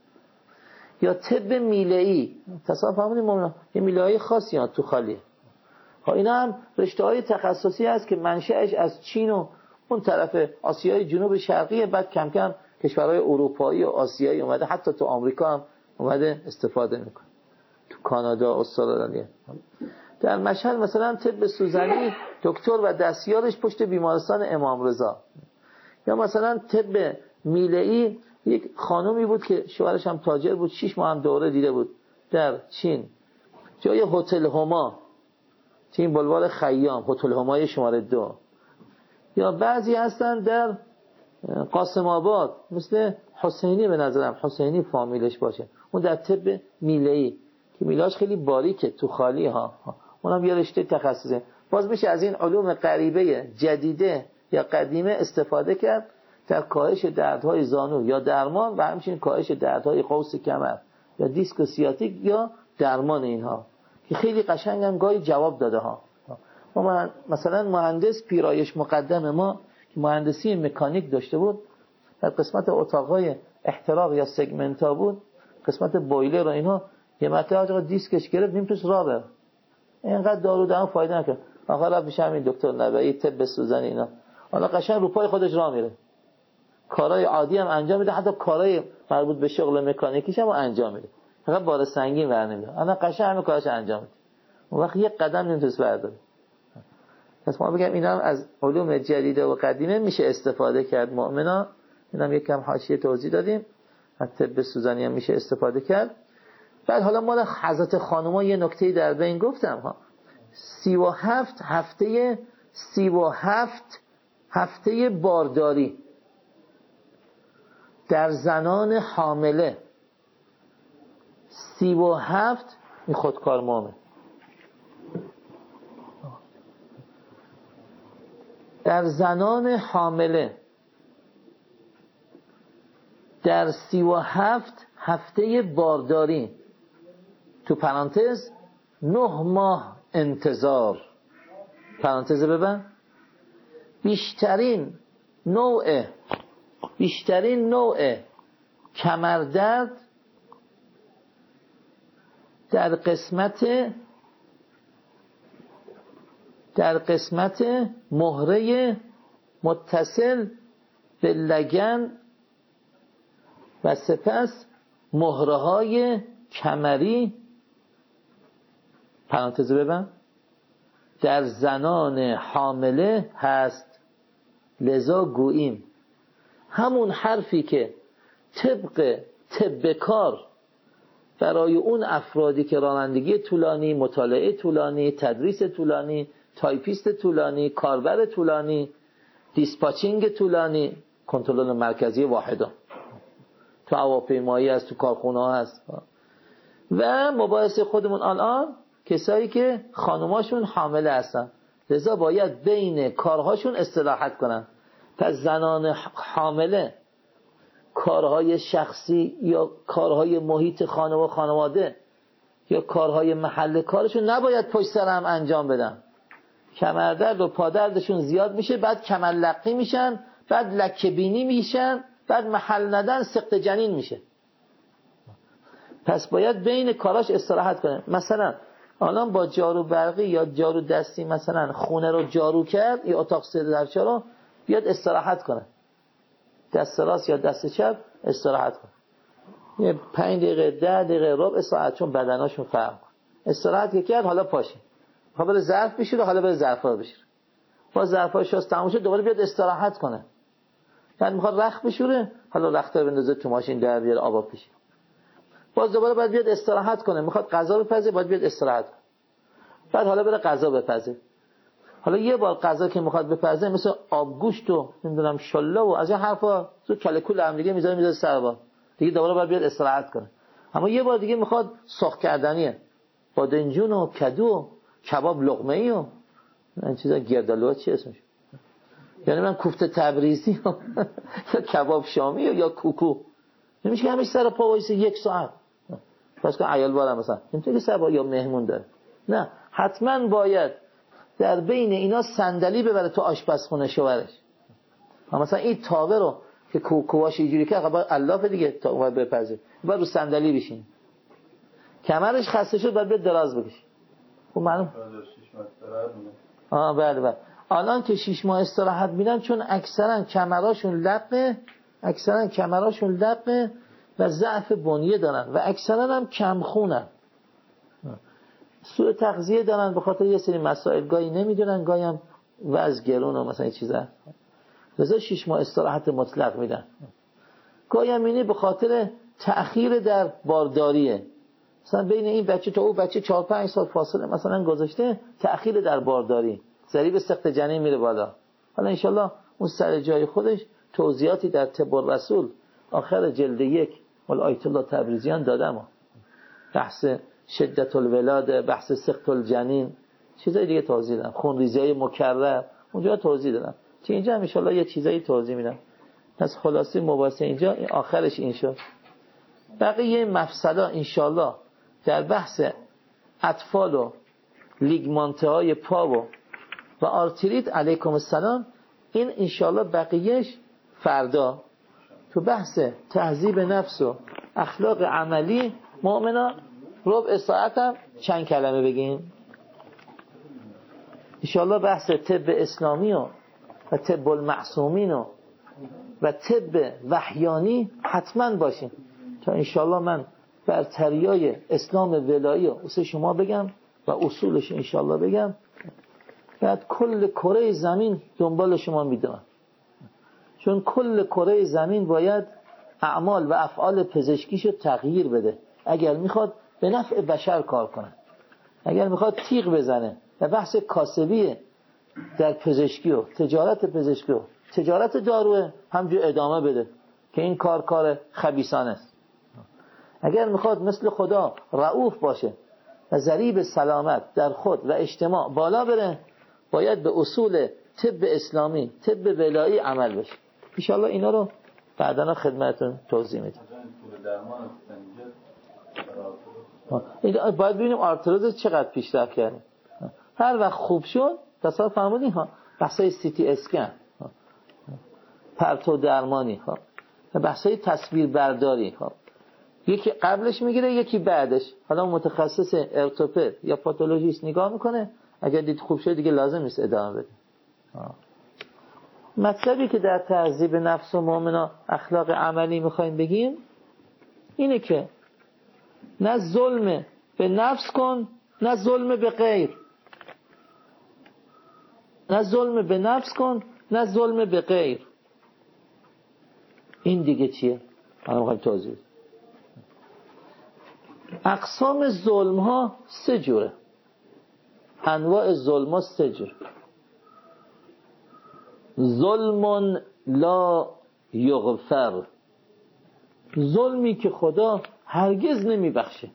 یا طب میله‌ای. تصادف فهمیدیم ما یه میله‌ای خاصی ها تو خالی. ها اینا هم رشته‌های تخصصی هست که منشأش از چین و اون طرف آسیای جنوب شرقی، بعد کم کم کشورهای اروپایی و آسیایی اومده، حتی تو آمریکا هم اومده استفاده میکنه. تو کانادا، استرالیا. در مشهد مثلا طب سوزنی دکتر و دستیارش پشت بیمارستان امام رضا. یا مثلا طب میله‌ای یک خانومی بود که شوهرش هم تاجر بود، شش ماه هم دوره دیده بود در چین، جای هتل هما، تیم بلوار خیام، هتل همای شماره دو. یا بعضی هستن در قاسم آباد مثل حسینی، به نظرم حسینی فامیلش باشه، اون در طب میله‌ای که میلاش خیلی باریکه تو خالی ها، اونم یه رشته تخصصه. باز میشه از این علوم غریبه جدیده یا قدیمه استفاده کرد در کاهش دردهای زانو یا درمان و همچنین کاهش دردهای قوس کمر یا دیسک و سیاتیک یا درمان اینها که خیلی قشنگ هم گاهی جواب داده ها. ما مثلا مهندس پیرایش مقدم ما که مهندسی مکانیک داشته بود، در قسمت اتاقهای احتراق یا سگمنت ها بود، قسمت بویلر و اینها، یه مرتبه آقا دیسکش گرفت نمیتونست راه بره، اینقدر دارو دارو فایده نکرد، آخر رفت میشه همین دکتر نبوی طب سوزنی اینا، حالا قشنگ رو پای خودش راه میره، کارهای عادی هم انجام میده، حتی کارهای مربوط به شغل مکانیکیش هم انجام میده، فقط بار سنگین ور نمیده، الان قشنگ همه کارش انجام میده، اون وقت یک قدم نمیتونست برداره. پس ما بگم اینا هم از علوم جدیده و قدیمه میشه استفاده کرد مؤمنا. اینم یک کم حاشیه توضیح دادیم. از طب سوزنی هم میشه استفاده کرد. بعد حالا ما حضرت خانوما یه نکته‌ای در بین گفتم ها. سی و هفت هفته سی و هفت هفته بارداری در زنان حامله، سی و هفت این خودکار مامه در زنان حامله در سی و هفت هفته بارداری، تو پرانتز نه ماه انتظار، پرانتز ببن، بیشترین نوع بیشترین نوع کمردرد در قسمت در قسمت مهره متصل به لگن و سپس مهره های کمری، پرانتز ببن، در زنان حامله هست. لذا گوییم همون حرفی که طبق طب کار برای اون افرادی که رانندگی طولانی، مطالعه طولانی، تدریس طولانی، تایپیست طولانی، کاربر طولانی، دیسپاچینگ طولانی، کنترل مرکزی واحدا تو هواپیمایی هست، تو کارخونه ها هست. و مباحث خودمون الان کسایی که خانوماشون حامله هستن، لذا باید بین کارهاشون استراحت کنن. پس زنان حامله کارهای شخصی یا کارهای محیط خانه و خانواده یا کارهای محل کارشون نباید پشت سر هم انجام بدن. کمردرد و پادردشون زیاد میشه، بعد کمر لقی میشن، بعد لکه بینی میشن، بعد محل ندن سقط جنین میشه. پس باید بین کاراش استراحت کنه. مثلا الان با جارو برقی یا جارو دستی مثلا خونه رو جارو کرد یا اتاق سه در چهار رو، بیاد استراحت کنه، دست راست یا دست چپ استراحت کنه، یه پنج دقیقه ده دقیقه ربع ساعت، چون بدناشون فرق کنه. استراحت که کرد حالا پاشه، حالا بره ظرف بشوره، حالا بره ظرفا بشوره، با ظرفا شست تموم شد دوباره بیاد استراحت کنه. بعد میخواد رخت بشوره، حالا رخت رو بندازه تو ماشین در بیاره آب بشه، باز دوباره باید بیاد استراحت کنه. میخواد غذا بپزه، باید بیاد استراحت کنه، بعد حالا بره غذا بپزه. حالا یه بار غذا که میخواد بپزه، مثل آبگوشت و نمیدونم شله و از این حرفا تو کله کول هم دیگه میذاره میذاره سر با دیگه، دوباره باید بیاد استراحت کنه. اما یه بار دیگه میخواد سرخ کردنیه، بادنجون و کدو و کباب لقمه ای و این چیزا، گردالو چی اسمش، یعنی من کوفته تبریزی یا کباب شامی یا کوکو، نمیشه که همش سر پا وایسه یک ساعت. پس که عیال بارم مثلا نمیتونه که سر پا یا مهمون داره، نه، حتما باید در بین اینا صندلی ببره تو آشپزخونه شوهرش. مثلا این تاوه رو که کوکواش اینجوری که باید الاف دیگه تا باید بپزه، باید رو صندلی بشین، کمرش خسته شد باید بیاد دراز بکشه. خب معلوم آه بله بله. الان که شش ماه استراحت میدن، چون اکثرا کمراشون لقه، اکثرا کمراشون لقه، و ضعف بنیه دارن و اکثرا هم کمخونن، سوء تغذیه دارن، به خاطر یه سری مسائل گاهی نمیدونن، گاهی هم وضع گرون و مثلا چیزا، لذا شش ماه استراحت مطلق میدن. گاهی هم اینه به خاطر تأخیر در بارداریه، مثلا بین این بچه تا اون بچه چهار پنج سال فاصله مثلا گذاشته، تأخیر در بارداری، ضریب سقط جنین میره بالا. حالا انشالله اون سر جای خودش توضیحاتی در طب الرسول آخر جلد یک مال آیت الله تبریزیان دادم، بحث شدت الولاده، بحث سقط الجنین، چیزای دیگه توضیح دادم، خونریزی مکرر اونجا توضیح دادم. چه اینجا هم انشالله یه چیزایی توضیح میدم. پس خلاصه مباحثه اینجا آخرش این شد. بقیه مفصلا انشالله در بحث اطفال و لیگمانته های پا و و آرتریت علیکم السلام، این انشالله بقیهش فردا تو بحث تهذیب نفس و اخلاق عملی مؤمنا ربع ساعت هم چند کلمه بگیم انشالله. بحث طب اسلامی و و طب المعصومین و و طب وحیانی حتما باشیم تا انشالله من برتریای اسلام ولایی و اصول شما بگم و اصولش انشالله بگم، بعد کل کره زمین دنبال شما میدونم، چون کل کره زمین باید اعمال و افعال پزشکیشو تغییر بده اگر میخواد به نفع بشر کار کنه. اگر میخواد تیغ بزنه و بحث کاسبی در پزشکی و تجارت پزشکی و تجارت داروه همجور ادامه بده که این کار کار خبیثانه است. اگر میخواد مثل خدا رؤوف باشه و ضریب سلامت در خود و اجتماع بالا بره، باید به اصول طب اسلامی، طب ولایی عمل بشه. ان شاء الله اینا رو بعداً خدمتتون توضیح میدم. باید ببینیم آرتروز چقدر پیشرفت کرده. هر وقت خوب شد تصور فرمودین ها بحثای سی تی اسکن، پرتو درمانی ها، بحثای تصویر برداری ها، یکی قبلش میگیره یکی بعدش. حالا متخصص ارتوپد یا پاتولوژیست نگاه میکنه، اگر دید خوب شد دیگه لازم نیست ادامه بده. مطلبی که در تهذیب نفس و مؤمنا اخلاق عملی میخوایم بگیم اینه که نه ظلم به نفس کن نه ظلم به غیر، نه ظلم به نفس کن نه ظلم به غیر. این دیگه چیه؟ من میخوایم توضیح. اقسام ظلم ها سه جوره، انواع ظلم ها سه جور. ظلم لا یغفر، ظلمی که خدا هرگز نمی بخشه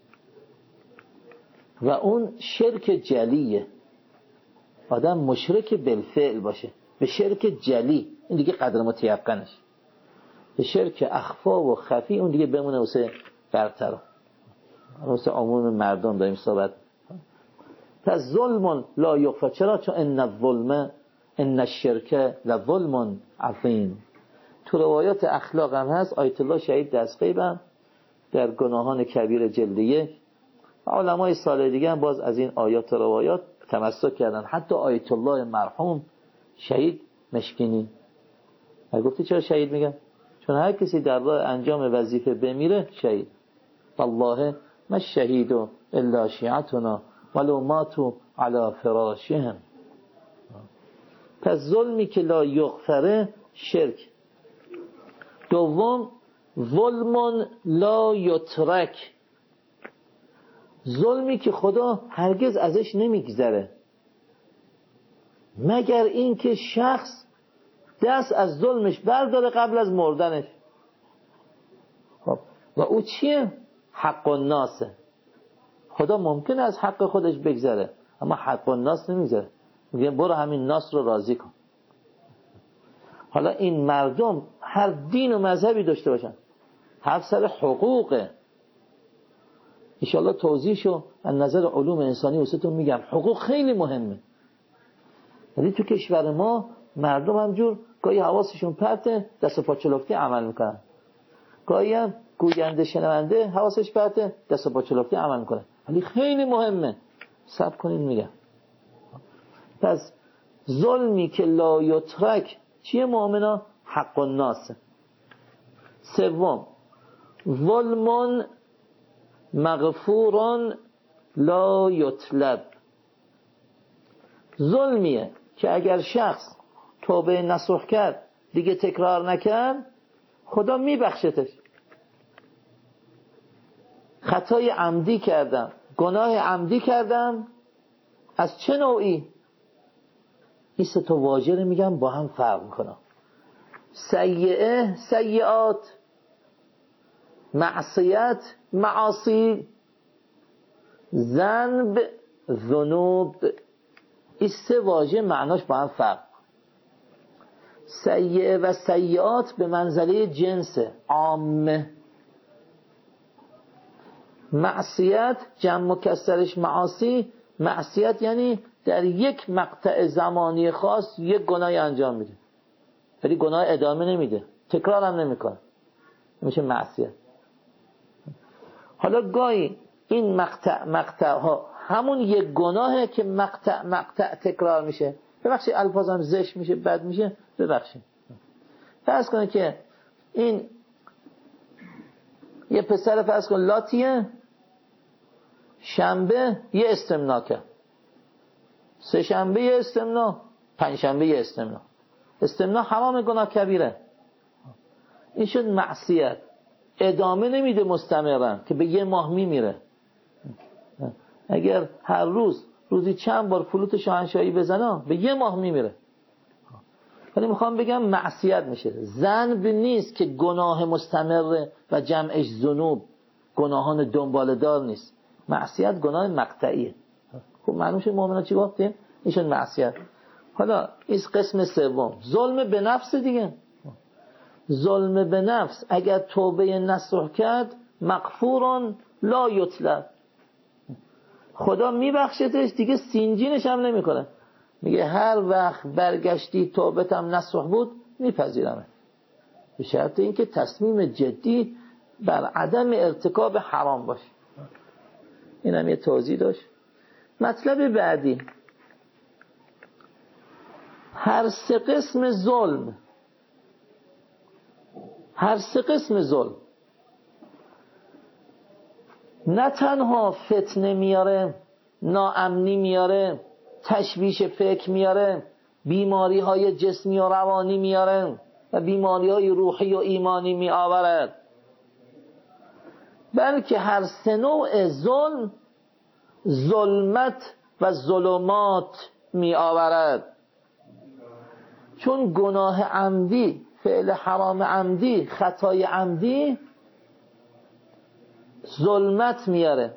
و اون شرک جلیه، آدم مشرک بالفعل باشه به شرک جلی، این دیگه قدر متیقنش. به شرک اخفا و خفی اون دیگه بمونه واسه برتر، واسه عموم مردم داریم صحبت. پس ظلم لا یغفر، چرا؟ چون ان الظلم ان الشرک لظلم عظیم. تو روایات اخلاق هم هست، آیت الله شهید دستغیبم در گناهان کبیر جلد یک، علمای سال دیگه هم باز از این آیات و روایات تمسک کردن. حتی آیت الله مرحوم شهید مشکینی گفتی چرا شهید میگن؟ چون هر کسی در راه انجام وظیفه بمیره شهید. والله ما الشهید الا شیعتنا ولو ماتوا علی فراشهم. پس ظلمی که لا یغفره شرک. دوم ظلم لا یترک، ظلمی که خدا هرگز ازش نمیگذره مگر این که شخص دست از ظلمش برداره قبل از مردنش. خب و او چیه؟ حق الناسه. خدا ممکن از حق خودش بگذره اما حق الناس نمیگذره، میگه برو همین ناس رو راضی کن. حالا این مردم هر دین و مذهبی داشته باشن، هر سر حقوقه. انشاءالله توضیحشو از نظر علوم انسانی واسهتون میگم. حقوق خیلی مهمه. ولی تو کشور ما مردم همجور گاهی حواسشون پرته دست و پا چلفتی عمل میکنن، گاهی هم گوینده شنونده حواسش پرته دست و پا چلفتی عمل میکنه. ولی خیلی مهمه، صبر کنین میگم. پس ظلمی که لا یترک چیه مؤمنا؟ حق الناس. سوم ظلم مغفور لا یطلب. ظلمیه که اگر شخص توبه نصوح کرد دیگه تکرار نکرد خدا میبخشتش. خطای عمدی کردم، گناه عمدی کردم، از چه نوعی؟ این سه تا واژه رو میگم با هم فرق میکنم. سیئه سیئات، معصیت معاصی، ذنب ذنوب. این سه واژه معناش با هم فرق. سیئه و سیئات به منزله جنس عامه. معصیت جمع مکسرش معاصی، معصیت یعنی در یک مقطع زمانی خاص یک گناهی انجام میده ولی گناه ادامه نمیده، تکرار هم نمیکنه، میشه معصیت. حالا گاهی این مقطع مقطع ها همون یک گناهه که مقطع مقطع تکرار میشه. ببخشید الفاظم زشت میشه، بد میشه، ببخشید. فرض کنه که این یه پسر فرض کن لاتیه، شنبه یه استمنا کرد، سه شنبه یه استمنا، پنج شنبه یه استمنا. استمنا حرام، گناه کبیره. این شد معصیت. ادامه نمیده مستمرا که به یه ماه میمیره. اگر هر روز روزی چند بار فلوت شاهنشاهی بزنه به یه ماه میمیره. ولی میخوام بگم معصیت میشه. ذنب نیست که گناه مستمر و جمعش ذنوب، گناهان دنباله‌دار نیست. معصیت گناه مقطعیه. خب معلوم شد مؤمنا چی گفتیم؟ ایشون معصیت. حالا این قسم سوم ظلم به نفس دیگه. ظلم به نفس اگر توبه نصوح کرد مغفورن لا یطلب، خدا میبخشتش، دیگه سینجینش هم نمیکنه. میگه هر وقت برگشتی توبتم نصوح بود میپذیرم، به شرط اینکه تصمیم جدی بر عدم ارتکاب حرام باشه. این هم یه توضیح داشت. مطلب بعدی، هر سه قسم ظلم، هر سه قسم ظلم نه تنها فتنه میاره، ناامنی میاره، تشویش فکر میاره، بیماری های جسمی و روانی میاره و بیماری های روحی و ایمانی میآورد، بلکه هر سه نوع ظلم ظلمت و ظلمات میآورد. چون گناه عمدی، فعل حرام عمدی، خطای عمدی ظلمت میاره،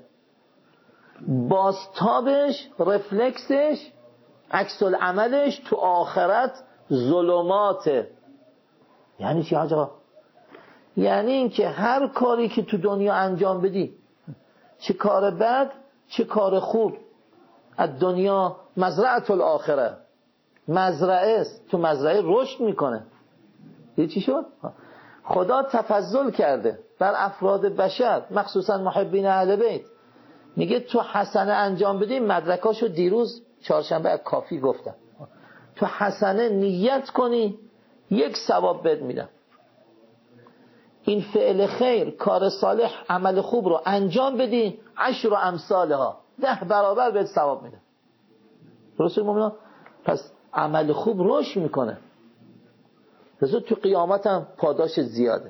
بازتابش، رفلکسش، عکس العملش تو آخرت ظلماته. یعنی چی آقا؟ یعنی این که هر کاری که تو دنیا انجام بدی، چه کار بد چه کار خوب، از دنیا مزرعه الاخره، مزرعه است، تو مزرعه رشد میکنه. یه چی شد؟ خدا تفضل کرده بر افراد بشر، مخصوصا محبین اهل بیت. میگه تو حسنه انجام بدی، مدرکاشو دیروز چهارشنبه از کافی گفتم، تو حسنه نیت کنی یک ثواب بهت میدم. این فعل خیر، کار صالح، عمل خوب رو انجام بدی، عشر امثالها، ده برابر بهت ثواب میدم. درسته مومنان؟ پس عمل خوب رشد میکنه، پس تو قیامت هم پاداش زیاده.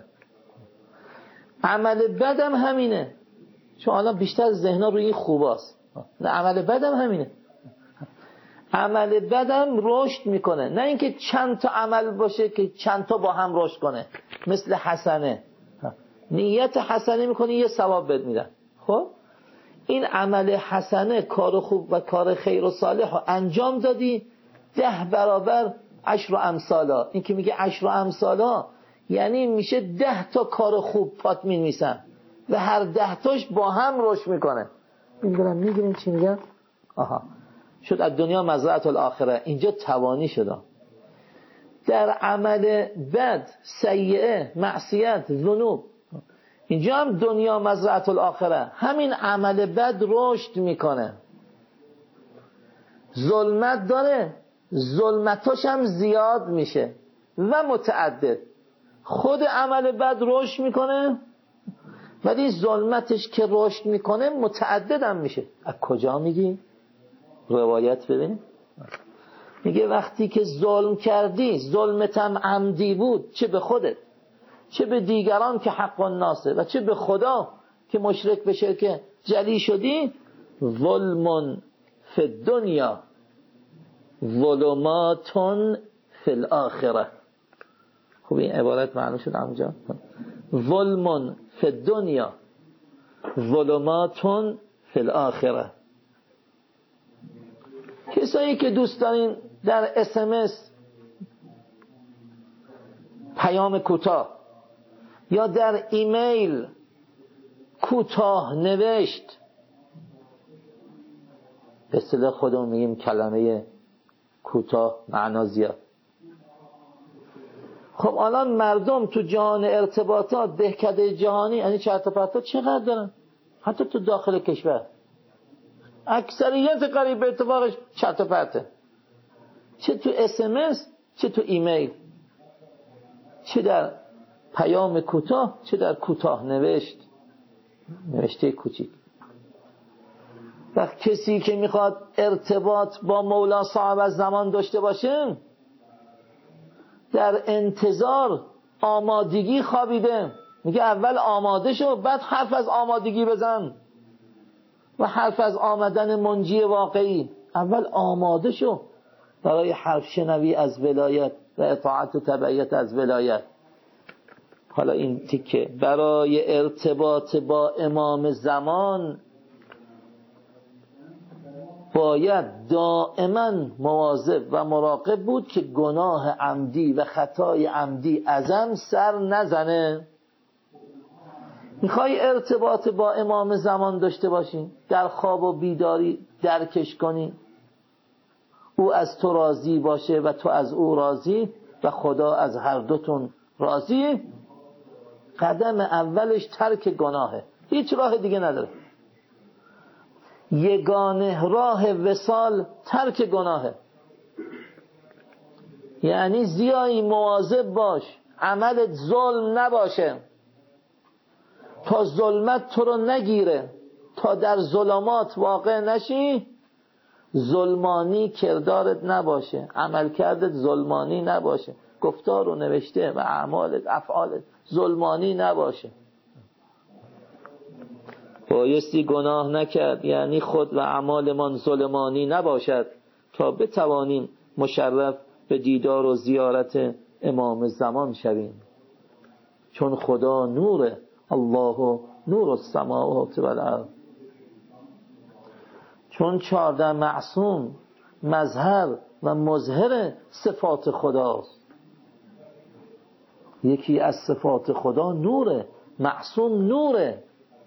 عمل بد هم همینه، چون الان بیشتر ذهنها روی این خوباست. نه، عمل بد هم همینه، عمل بد هم رشد میکنه، نه اینکه چند تا عمل باشه که چند تا با هم رشد کنه. مثل حسنه، نیت حسنه میکنی یه ثواب بهت میدن. خب این عمل حسنه، کار خوب و کار خیر و صالح رو انجام دادی، ده برابر عشر و امثالا. این که میگه عشر و امثالا یعنی میشه ده تا کار خوب پات می‌نویسن و هر ده تاش با هم رشد میکنه. میگم میگیم چی میگم؟ آها، شد از دنیا مزرعه الاخره. اینجا توانی شد. در عمل بد، سیئه، معصیت، ذنوب، اینجا هم دنیا مزرعه الاخره، همین عمل بد رشد میکنه، ظلمت داره، ظلمتاش هم زیاد میشه و متعدد. خود عمل بد رشد میکنه، ولی ظلمتش که رشد میکنه متعدد هم میشه. از کجا میگی؟ روایت ببین. میگه وقتی که ظلم کردی، ظلمت هم عمدی بود، چه به خودت چه به دیگران که حق الناسه و چه به خدا که مشرک به شرک جلی شدی، ظلم فی الدنیا ظلمات فی الاخره. خب این عبارت معنی شد همونجا. ظلم فی الدنیا ظلمات فی الاخره. کسایی که دوست دارین در اس ام اس پیام کوتاه یا در ایمیل کوتاه نوشت، به اصطلاح خودمون میگیم کلمه کوتاه معنا زیاد. خب الان مردم تو جهان ارتباطات دهکده جهانی یعنی چرت و پرتا چقدر دارن؟ حتی تو داخل کشور اکثریت قریب به اتفاقش چرت و پرته، چه تو اس ام اس چه تو ایمیل، چه در پیام کوتاه چه در کوتاه نوشت، نوشته کوچیک. وقت کسی که میخواد ارتباط با مولا صاحب الزمان داشته باشه در انتظار آمادگی خوابیده. میگه اول آماده شو بعد حرف از آمادگی بزن و حرف از آمدن منجی واقعی. اول آماده شو برای حرف شنوی از ولایت و اطاعت و تبعیت از ولایت. حالا این تیکه برای ارتباط با امام زمان باید دائما مواظب و مراقب بود که گناه عمدی و خطای عمدی ازم سر نزنه. میخوای ارتباط با امام زمان داشته باشی، در خواب و بیداری درکش کنی، او از تو راضی باشه و تو از او راضی و خدا از هر دوتون راضی، قدم اولش ترک گناهه، هیچ راه دیگه نداره. یگانه راه وصال ترک گناهه. یعنی زیایی مواظب باش عملت ظلم نباشه تا ظلمت تو رو نگیره، تا در ظلمات واقع نشی، ظلمانی کردارت نباشه، عمل کردت ظلمانی نباشه، گفتار و نوشته و اعمالت افعالت ظلمانی نباشه. بایستی گناه نکرد یعنی خود و اعمالمان ظلمانی نباشد تا بتوانیم مشرف به دیدار و زیارت امام زمان شویم. چون خدا نوره، الله نور السماوات و الارض. چون چهارده معصوم مظهر و مظهر صفات خداست. یکی از صفات خدا نوره، معصوم نوره،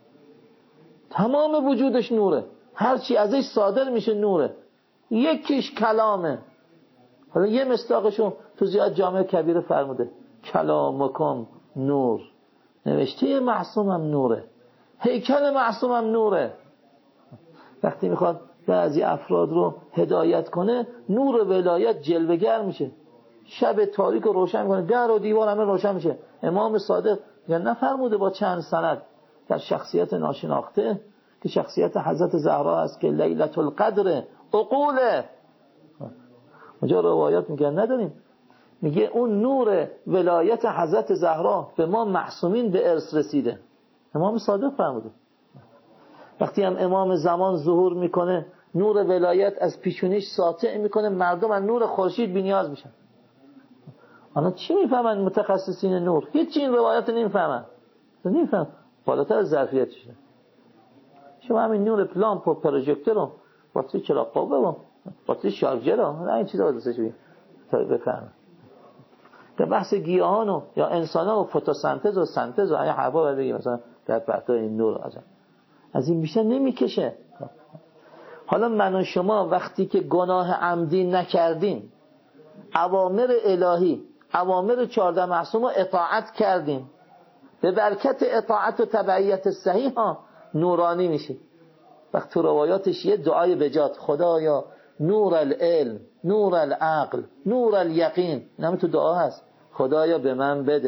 تمام وجودش نوره، هرچی ازش صادر میشه نوره. یکیش کلامه. حالا یه مصداقشو تو زیاد جامع کبیر فرموده کلامکم نور، نوشته معصوم هم نوره، هیکل معصوم هم نوره. وقتی میخواد بعضی افراد رو هدایت کنه نور ولایت جلوه‌گر میشه، شب تاریک رو روشن میکنه، در و دیوار همه روشن میشه. امام صادق یعنی نفرموده با چند سند در شخصیت ناشناخته که شخصیت حضرت زهرا است که لیلة القدر عقوله. اونجا روایات میگن نداریم، میگه اون نور ولایت حضرت زهرا به ما معصومین به ارث رسیده. امام صادق فرموده. وقتی هم امام زمان ظهور میکنه نور ولایت از پیشونیش ساطع میکنه، مردم از نور خورشید بی‌نیاز میشن. حالا چی میفهمن متخصصین نور؟ هیچی این روایت نمیفهمن. نمیفهم بالاتر از ظرفیتشه. شما همین نور لامپ و پروژکتور و باتری چراغ قوه و باتری شارژر رو این چیزا واسه چی تا بفهمن. در بحث گیاهان و یا انسان‌ها و فتوسنتز و سنتز و این حرفا بگیم مثلا در بحث این نور از از این بیشتر نمیکشه. حالا من و شما وقتی که گناه عمدی نکردیم، اوامر الهی، اوامر چهارده معصوم رو اطاعت کردیم، به برکت اطاعت و تبعیت صحیح ها نورانی میشه. وقت تو روایاتش یه دعای بجات، خدایا نور العلم، نور العقل، نور الیقین، نمی تو دعا هست، خدایا به من بده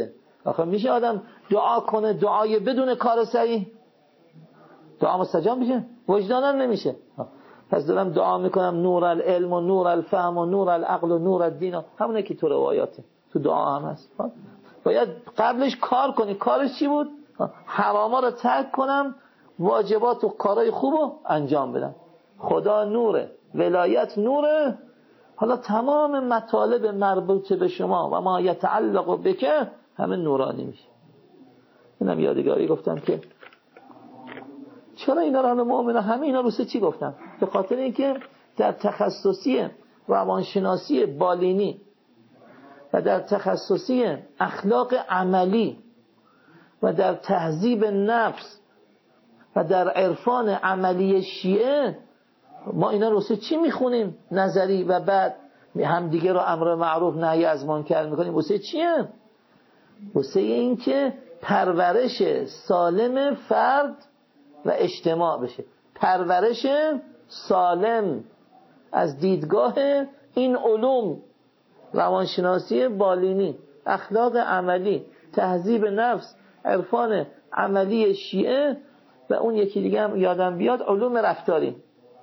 آخه میشه آدم دعا کنه دعای بدون کار صحیح؟ دعا مستجاب میشه؟ وجدانم نمیشه. پس دارم دعا میکنم نور العلم و نور الفهم و نور العقل و نور الدین، همونه که تو روایاته، تو دعا هم هست. باید قبلش کار کنی. کارش چی بود؟ حراما رو ترک کنم، واجبات و کارهای خوب رو انجام بدم. خدا نوره، ولایت نوره، حالا تمام مطالب مربوط به شما و ما یتعلق بک همه نورانی میشه. اینم یادگاری گفتم که چرا اینا رو همه مؤمنه همه اینا رو سه چی گفتم؟ به خاطر اینکه در تخصصی روانشناسی بالینی و در تخصصی اخلاق عملی و در تهذیب نفس و در عرفان عملی شیعه ما اینا رو سه چی میخونیم نظری و بعد هم دیگه رو امر معروف نهی از منکر میکنیم. واسه چیه؟ واسه این که پرورش سالم فرد و اجتماع بشه، پرورش سالم از دیدگاه این علوم، روانشناسی بالینی، اخلاق عملی، تهذیب نفس، عرفان عملی شیعه و اون یکی دیگه هم یادم بیاد علوم رفتاری.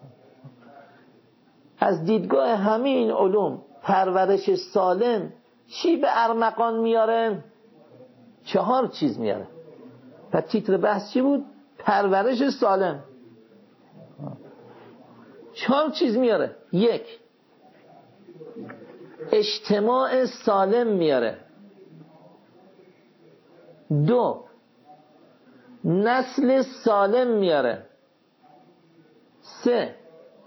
از دیدگاه همین علوم پرورش سالم چی به ارمغان میاره؟ چهار چیز میاره. و تیتر بحث چی بود؟ پرورش سالم. چهار چیز میاره. یک، اجتماع سالم میاره. دو، نسل سالم میاره. سه،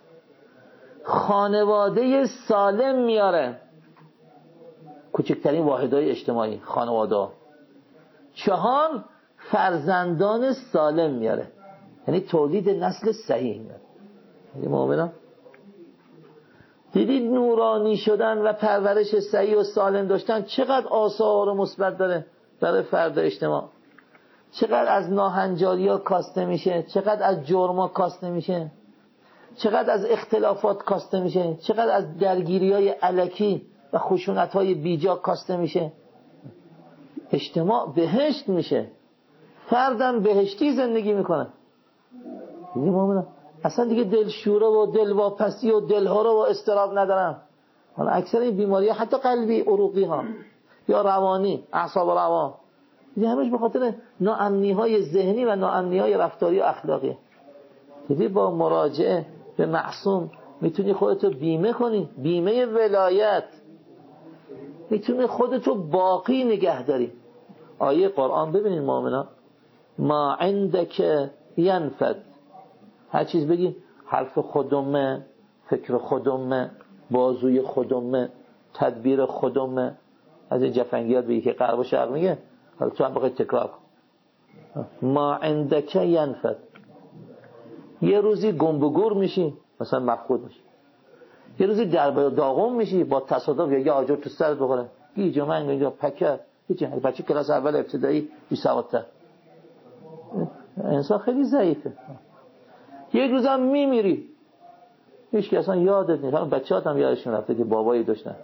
خانواده سالم میاره، کوچکترین واحدهای اجتماعی خانواده. چهار، فرزندان سالم میاره، یعنی تولید نسل صحیح میاره. یعنی مؤمنان دیدید نورانی شدن و پرورش صحیح و سالم داشتن چقدر آثار مثبت داره برای فرد اجتماع. چقدر از ناهنجاری ها کاسته میشه، چقدر از جرم ها کاسته میشه، چقدر از اختلافات کاسته میشه، چقدر از درگیری های الکی و خشونت های بیجا کاسته میشه. اجتماع بهشت میشه، فردم بهشتی زندگی میکنه. دیدی مؤمنان اصلا دیگه دلشوره و دلواپسی و دلهوره و استراب ندارن. حالا اکثر این بیماری ها حتی قلبی، عروقی ها یا روانی، اعصاب و روان، دیگه همش به خاطر ناامنی های ذهنی و ناامنی های رفتاری و اخلاقی. دیدی با مراجعه به معصوم میتونی خودتو بیمه کنی، بیمه ولایت، میتونی خودتو باقی نگه داری. آیه قرآن ببینید مؤمنان، ما عندک ینفد، هر چیز بگی حرف خودمه، فکر خودمه، بازوی خودمه، تدبیر خودمه. از این جفنگیات بگی که غرب و شرق میگه، حالا تو هم بخوای تکرار کن. ما عندک ینفد، یه روزی گنبگور میشی، مثلا مفقود میشی، یه روزی در داغم میشی با تصادف یا یه آجر تو سرت بخوره، گیجه منگ اینجا پکر هیچی، بچه کلاس اول ابتدایی بی سوادتر، انسان خیلی ضعیفه. یک روز هم میمیری، هیچ که اصلا یادت نیست، هم بچه هات هم یادشون رفته که بابایی داشتن.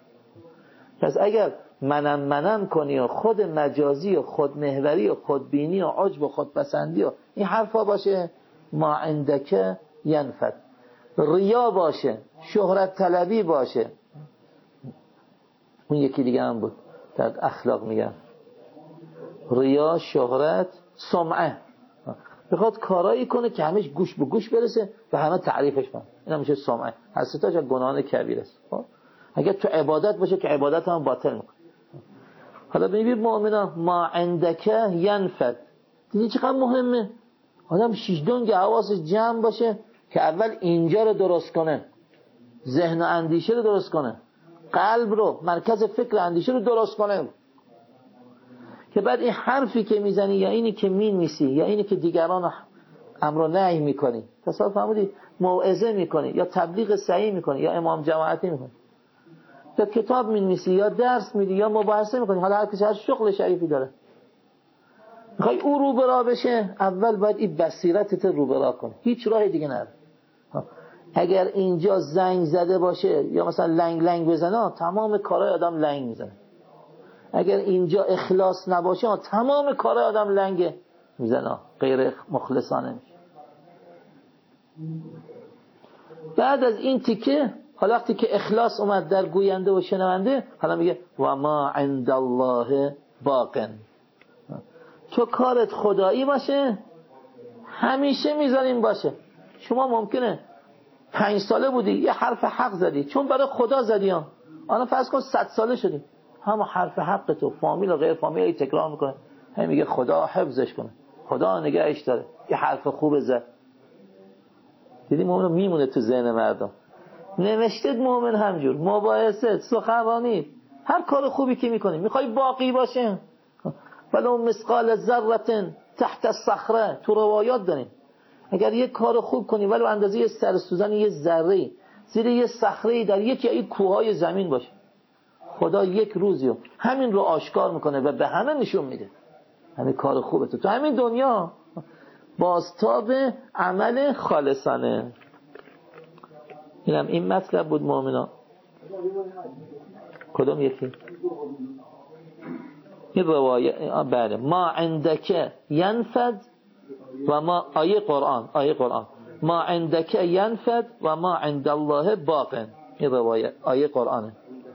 پس اگر منم منم کنی و خود مجازی و خود محوری و خودبینی و عجب و خودپسندی و این حرفا باشه، ما عندک ینفد، ریا باشه، شهرت طلبی باشه. اون یکی دیگه هم بود در اخلاق میگن ریا، شهرت، سمعه، بخواد کارایی کنه که همش گوش به گوش برسه و همه تعریفش کنه، اینا میشه سمعه. هر سه تا گناهان کبیره است. اگر تو عبادت باشه که عبادت هم باطل میکنه. حالا ببینید مؤمنان، ما عندک ینفد، دیدی چقدر مهمه آدم شیشدونگ حواسش جمع باشه که اول اینجا رو درست کنه، ذهن و اندیشه رو درست کنه، قلب رو، مرکز فکر اندیشه رو درست کنه، که بعد این حرفی که میزنی یا اینی که مینویسی یا اینی که دیگران امر و نهی میکنی، تصور فرمودی موعظه میکنی یا تبلیغ صحیح میکنی یا امام جماعتی میکنی یا کتاب مینویسی یا درس میدی یا مباحثه میکنی، حالا هر کسی هر شغل شریفی داره، میخوای او روبرا بشه، اول باید این بصیرتت روبرا کنی، هیچ راه دیگه نداره. اگر اینجا زنگ زده باشه یا مثلا لنگ لنگ بزنه، تمام کارهای آدم لنگ میزنه. اگر اینجا اخلاص نباشه تمام کار آدم لنگه میزنه، غیر مخلصانه میشه. بعد از این تیکه حالا وقتی که اخلاص اومد در گوینده و شنونده، حالا میگه و ما عند الله باقٍ. تو کارت خدایی باشه همیشه میذاریم باشه. شما ممکنه پنج ساله بودی یه حرف حق زدی چون برای خدا زدی ها، الان فرض کن صد ساله شدی همه حرف حق تو فامیل و غیر فامیل تکرار میکنه، همین میگه خدا حفظش کنه، خدا نگهش داره، یه حرف خوب زد. دیدی مؤمن میمونه تو ذهن مردم. نوشته مؤمن همجور، مباحثه، سخنرانی، هر کار خوبی که میکنی میخوای باقی باشه. ولو مثقال ذره تحت الصخره، تو روایات داریم اگر یک کار خوب کنی ولو اندازه یه سر سوزن یه ذره زیر یه صخره در یکی از این کوههای زمین باشه، خدا یک روزیو همین رو آشکار میکنه و به همه نشون میده. همین کار خوبه تو تو همین دنیا بازتاب عمل خالصانه. اینم این مطلب بود مؤمنا. کدوم یکی؟ این روایت بله ما عندك ينفد و ما آیه قرآن آیه قرآن ما عندك ينفد و ما عند الله باق. این روایت آیه قرآنه.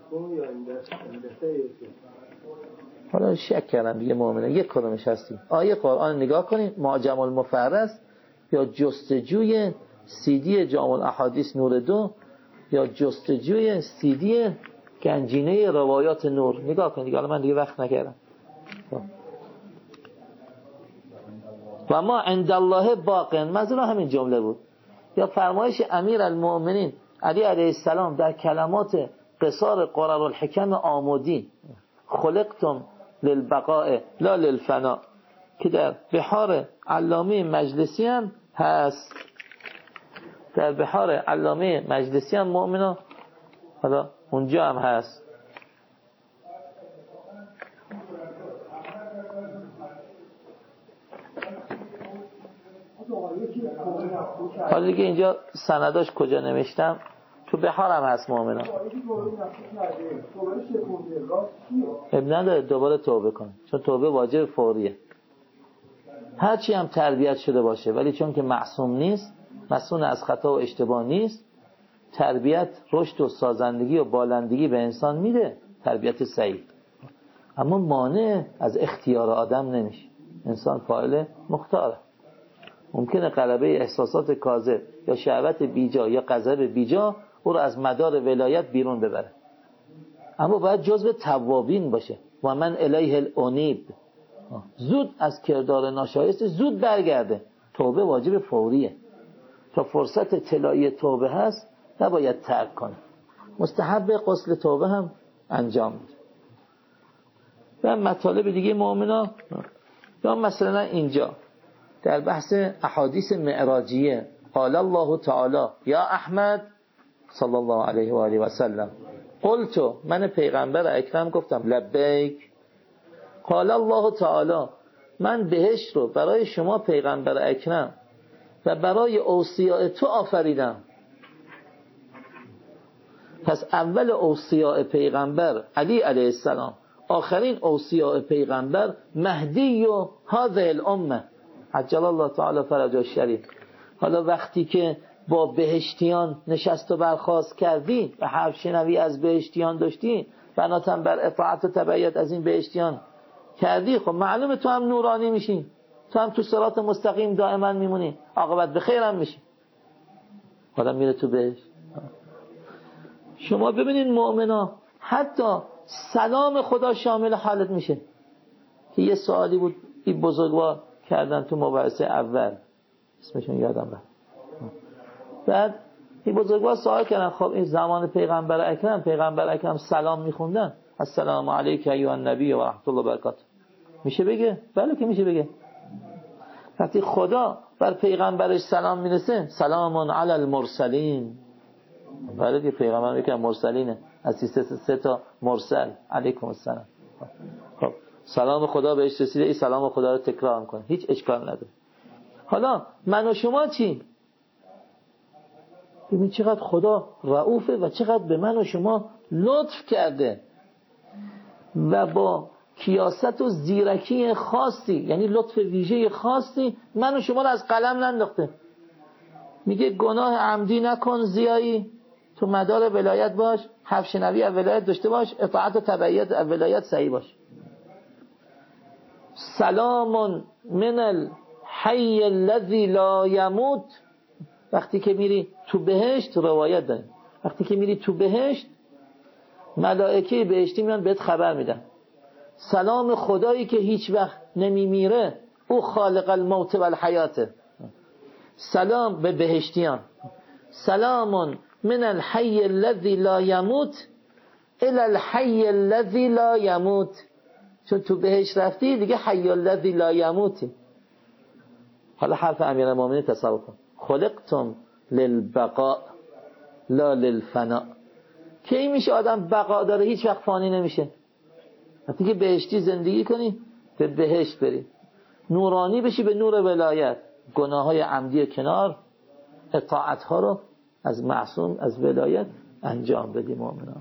حالا شک کردم دیگه مؤمنه یک کدومش هستی. آیه قرآن نگاه کنید، معجم المفرس یا جستجوی سی دی جامع الاحادیث نور دو یا جستجوی سی دی گنجینه روایات نور نگاه کنید. حالا من دیگه وقت نکردم. و ما عند الله باق، منظور همین جمله بود. یا فرمایش امیر المؤمنین علی علیه السلام در کلمات قصار قرار الحکم آمودی، خلقتم للبقاء لا للفنا، که در بحار علامه مجلسی هم هست. در بحار علامه مجلسی هم مؤمنا حالا اونجا هم هست. حالا دیگه اینجا سنداش کجا نوشتم، تو بحار هم هست مؤمنا. ابن نداره دوباره توبه کن، چون توبه واجب فوریه. هرچی هم تربیت شده باشه ولی چون که معصوم نیست، مسئول از خطا و اشتباه نیست، تربیت رشد و سازندگی و بالندگی به انسان میده، تربیت صحیح، اما مانع از اختیار آدم نمیشه. انسان فاعل مختاره. ممکنه غلبه احساسات کاذب یا شهوت بیجا یا غضب بیجا او رو از مدار ولایت بیرون ببره، اما باید جزو توابین باشه. و من الیه الانیب، زود از کردار ناشایست زود برگرده. توبه واجب فوریه، تا فرصت طلایی توبه هست نباید ترک کنه. مستحب غسل توبه هم انجام میده. و مطالب دیگه مؤمنا، یا مثلا اینجا در بحث احادیث معراجیه، قال الله تعالی یا احمد صلی الله علیه و آله و سلم قلت، من پیغمبر اکرم گفتم لبیک. قال الله تعالی، من بهشت رو برای شما پیغمبر اکرم و برای اوصیاء تو آفریدم. پس اول اوصیاء پیغمبر علی علیه السلام، آخرین اوصیاء پیغمبر مهدی و هذه الامه عجل الله تعالی فرجه الشریف. حالا وقتی که با بهشتیان نشست و برخاست کردی و حرف شنوی از بهشتیان داشتی، بناتم بر اطاعت و تبعیت از این بهشتیان کردی، خب معلومه تو هم نورانی میشی، تو هم تو صراط مستقیم دائما میمونی، عاقبت به خیر هم میشی، آدم میره تو بهشت. شما ببینید مؤمنا حتی سلام خدا شامل حالت میشه. که یه سوالی بود این بزرگوار کردن تو مباحثه اول، اسمشون یادم رفت. بعد این بزرگوار سوال کردن خب این زمان پیغمبر اکرم، پیغمبر اکرم سلام میخوندن، السلام علیک ایها النبی و رحمت الله و برکاته، میشه بگه؟ بله که میشه بگه. وقتی خدا بر پیغمبرش سلام میرسه، سلام علی المرسلین، بله که پیغمبر میگه مرسلینه، از سه سه تا مرسل، علیکم السلام. خب سلام خدا بهش رسیده، این سلام خدا رو تکرار میکنه، هیچ اشکال نداره. حالا من و شما چی؟ ببین چقدر خدا رؤوفه و چقدر به من و شما لطف کرده. و با کیاست و زیرکی خاصی، یعنی لطف ویژه خاصی من و شما رو از قلم ننداخته. میگه گناه عمدی نکن، زیایی تو مدار ولایت باش، حفشنوی از ولایت داشته باش، اطاعت و تبعیت از ولایت صحیح باش. سلام من الحی الذی لا یموت. وقتی که میری تو بهشت، روایت داره، وقتی که میری تو بهشت ملائکه بهشتی میان بهت خبر میدن سلام خدایی که هیچ وقت نمیمیره، او خالق الموت و الحیاته. سلام به بهشتیان، سلام من الحی الذی لا یموت الی الحی الذی لا یموت. چون تو بهشت رفتی دیگه حی الذی لا یموتی. حالا حرف امیرالمومنین تصور کن، خلقتم للبقاء لا للفناء. کی میشه آدم بقا داره هیچ وقت فانی نمیشه؟ وقتی که بهشتی زندگی کنی، به بهشت بری، نورانی بشی به نور ولایت، گناههای عمدی کنار، اطاعتها رو از معصوم از ولایت انجام بدی. مؤمنان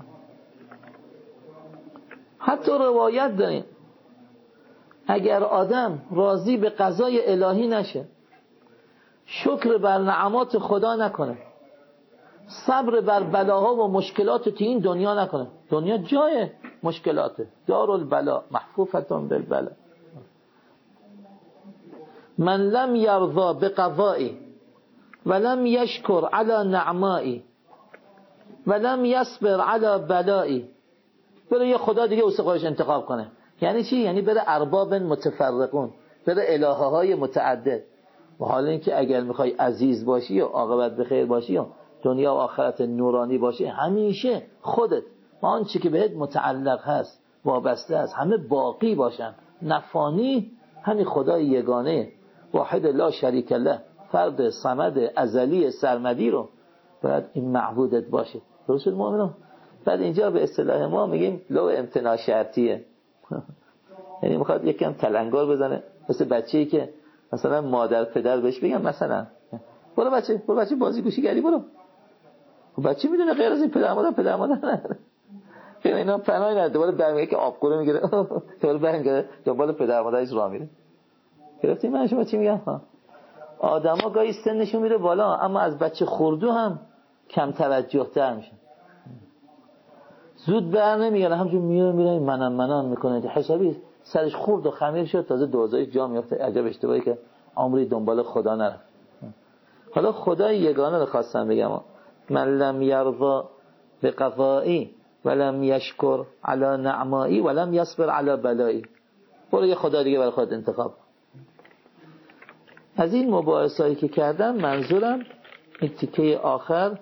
حتی روایت داریم اگر آدم راضی به قضای الهی نشه، شکر بر نعمات خدا نکنه، صبر بر بلاها و مشکلات تو این دنیا نکنه، دنیا جای مشکلاته، دار البلا محفوفتون بالبلا. من لم یرضا بقضایی ولم یشکر علی نعمایی ولم یصبر علی بلایی، بره یه خدا دیگه واسه خودش انتخاب کنه. یعنی چی؟ یعنی بره ارباب متفرقون، بره الهه های متعدد. و حالا اینکه اگر میخوای عزیز باشی و عاقبت به خیر باشی و دنیا و آخرت نورانی باشی، همیشه خودت با آن چی که بهت متعلق هست وابسته است همه باقی باشن، نفانی. همین خدای یگانه واحد لا شریک له، فرد صمد ازلی سرمدی رو باید این معبودت باشه. درست شد مؤمنان؟ بعد اینجا به اصطلاح ما میگیم لو امتناع شرطیه. یعنی میخواد یکم تلنگر بزنه، مثل بچه‌ای که مثلا مادر پدر بهش بگم مثلا برو بچه برو بچه بازی گوشی گری برو، بچه میدونه غیر از این پدر مادر پدر مادر نداره. اینا پناهی نداره، دوباره برمیگه که آبگوره میگیره، دوباره برمیگه دنبال پدر مادرش راه میره. گرفتیم من شما چی میگم؟ ها آدما گاهی سنشون میره بالا اما از بچه خردو هم کم توجه تر میشن، زود بر نمیگن، همجور میره میره منم منم میکنه، حسابی سرش خورد و خمیر شد، تازه دوزایش جا میفته. عجب اشتباهی که عمری دنبال خدا نرفت. حالا خدای یگانه رو خواستم بگم، من لم یرضا بقضایی ولم یشکر علی نعمایی ولم یصبر علی بلایی، برو یه خدا دیگه برای خودت انتخاب. از این مباحثایی که کردم منظورم این تیکه آخر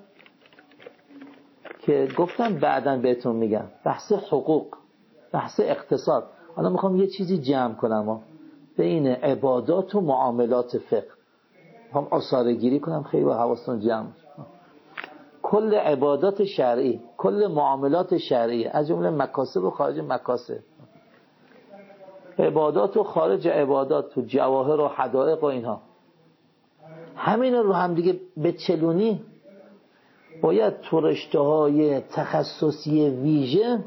که گفتم بعداً بهتون میگم، بحث حقوق، بحث اقتصاد. حالا میخوام یه چیزی جمع کنم بین عبادات و معاملات فقه، میخوام آثاره گیری کنم، خیلی با حواستون جمع. کل عبادات شرعی، کل معاملات شرعی، از جمله مکاسب و خارج مکاسب، عبادات و خارج عبادات، تو جواهر و حدائق و اینها، همین رو هم دیگه به چلونی باید تو رشته‌های تخصصی ویژه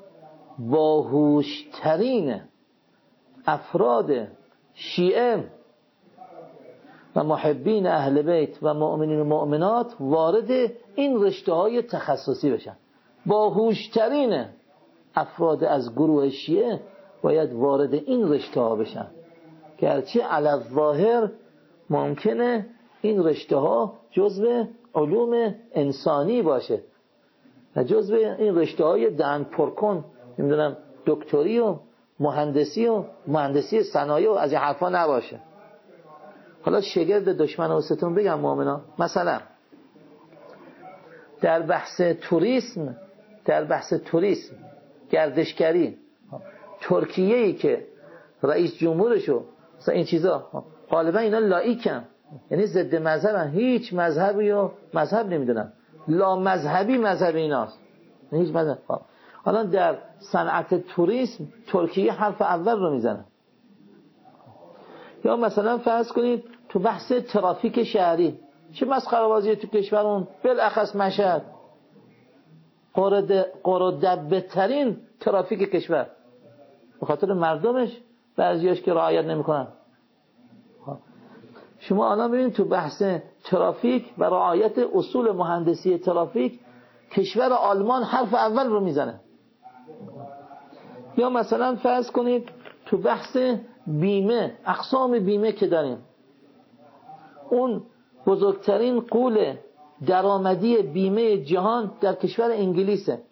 باهوشترین افراد شیعه و محبین اهل بیت و مؤمنین و مؤمنات وارد این رشته‌های تخصصی بشن. باهوشترین افراد از گروه شیعه باید وارد این رشته‌ها بشن، گرچه علی الظاهر ممکنه این رشته‌ها جزء علوم انسانی باشه و جزء این رشته‌های دهن پرکن، نمیدونم دکتری و مهندسی و مهندسی صنایع و از این حرفا نباشه. حالا شگرد دشمن واسهتون بگم مؤمنان، مثلا در بحث توریسم، در بحث توریسم گردشگری، ترکیه‌ای که رئیس جمهورشو مثلا این چیزا غالبا اینا لایکن، یعنی ضد مذهبن، هیچ مذهبی و مذهب نمیدونن، لا مذهبی مذهب ایناست، هیچ مذهب. حالا در صنعت توریسم ترکیه حرف اول رو میزنه. یا مثلا فرض کنید تو بحث ترافیک شهری، چه مسخره بازی تو کشورمون، بالاخص مشهد قرد قردبه ترین ترافیک کشور، به خاطر مردمش بعضیاش که رعایت نمیکنن. شما الان ببینید تو بحث ترافیک و رعایت اصول مهندسی ترافیک کشور آلمان حرف اول رو میزنه. یا مثلا فرض کنید تو بحث بیمه، اقسام بیمه که داریم، اون بزرگترین غول درآمدی بیمه جهان در کشور انگلیسه.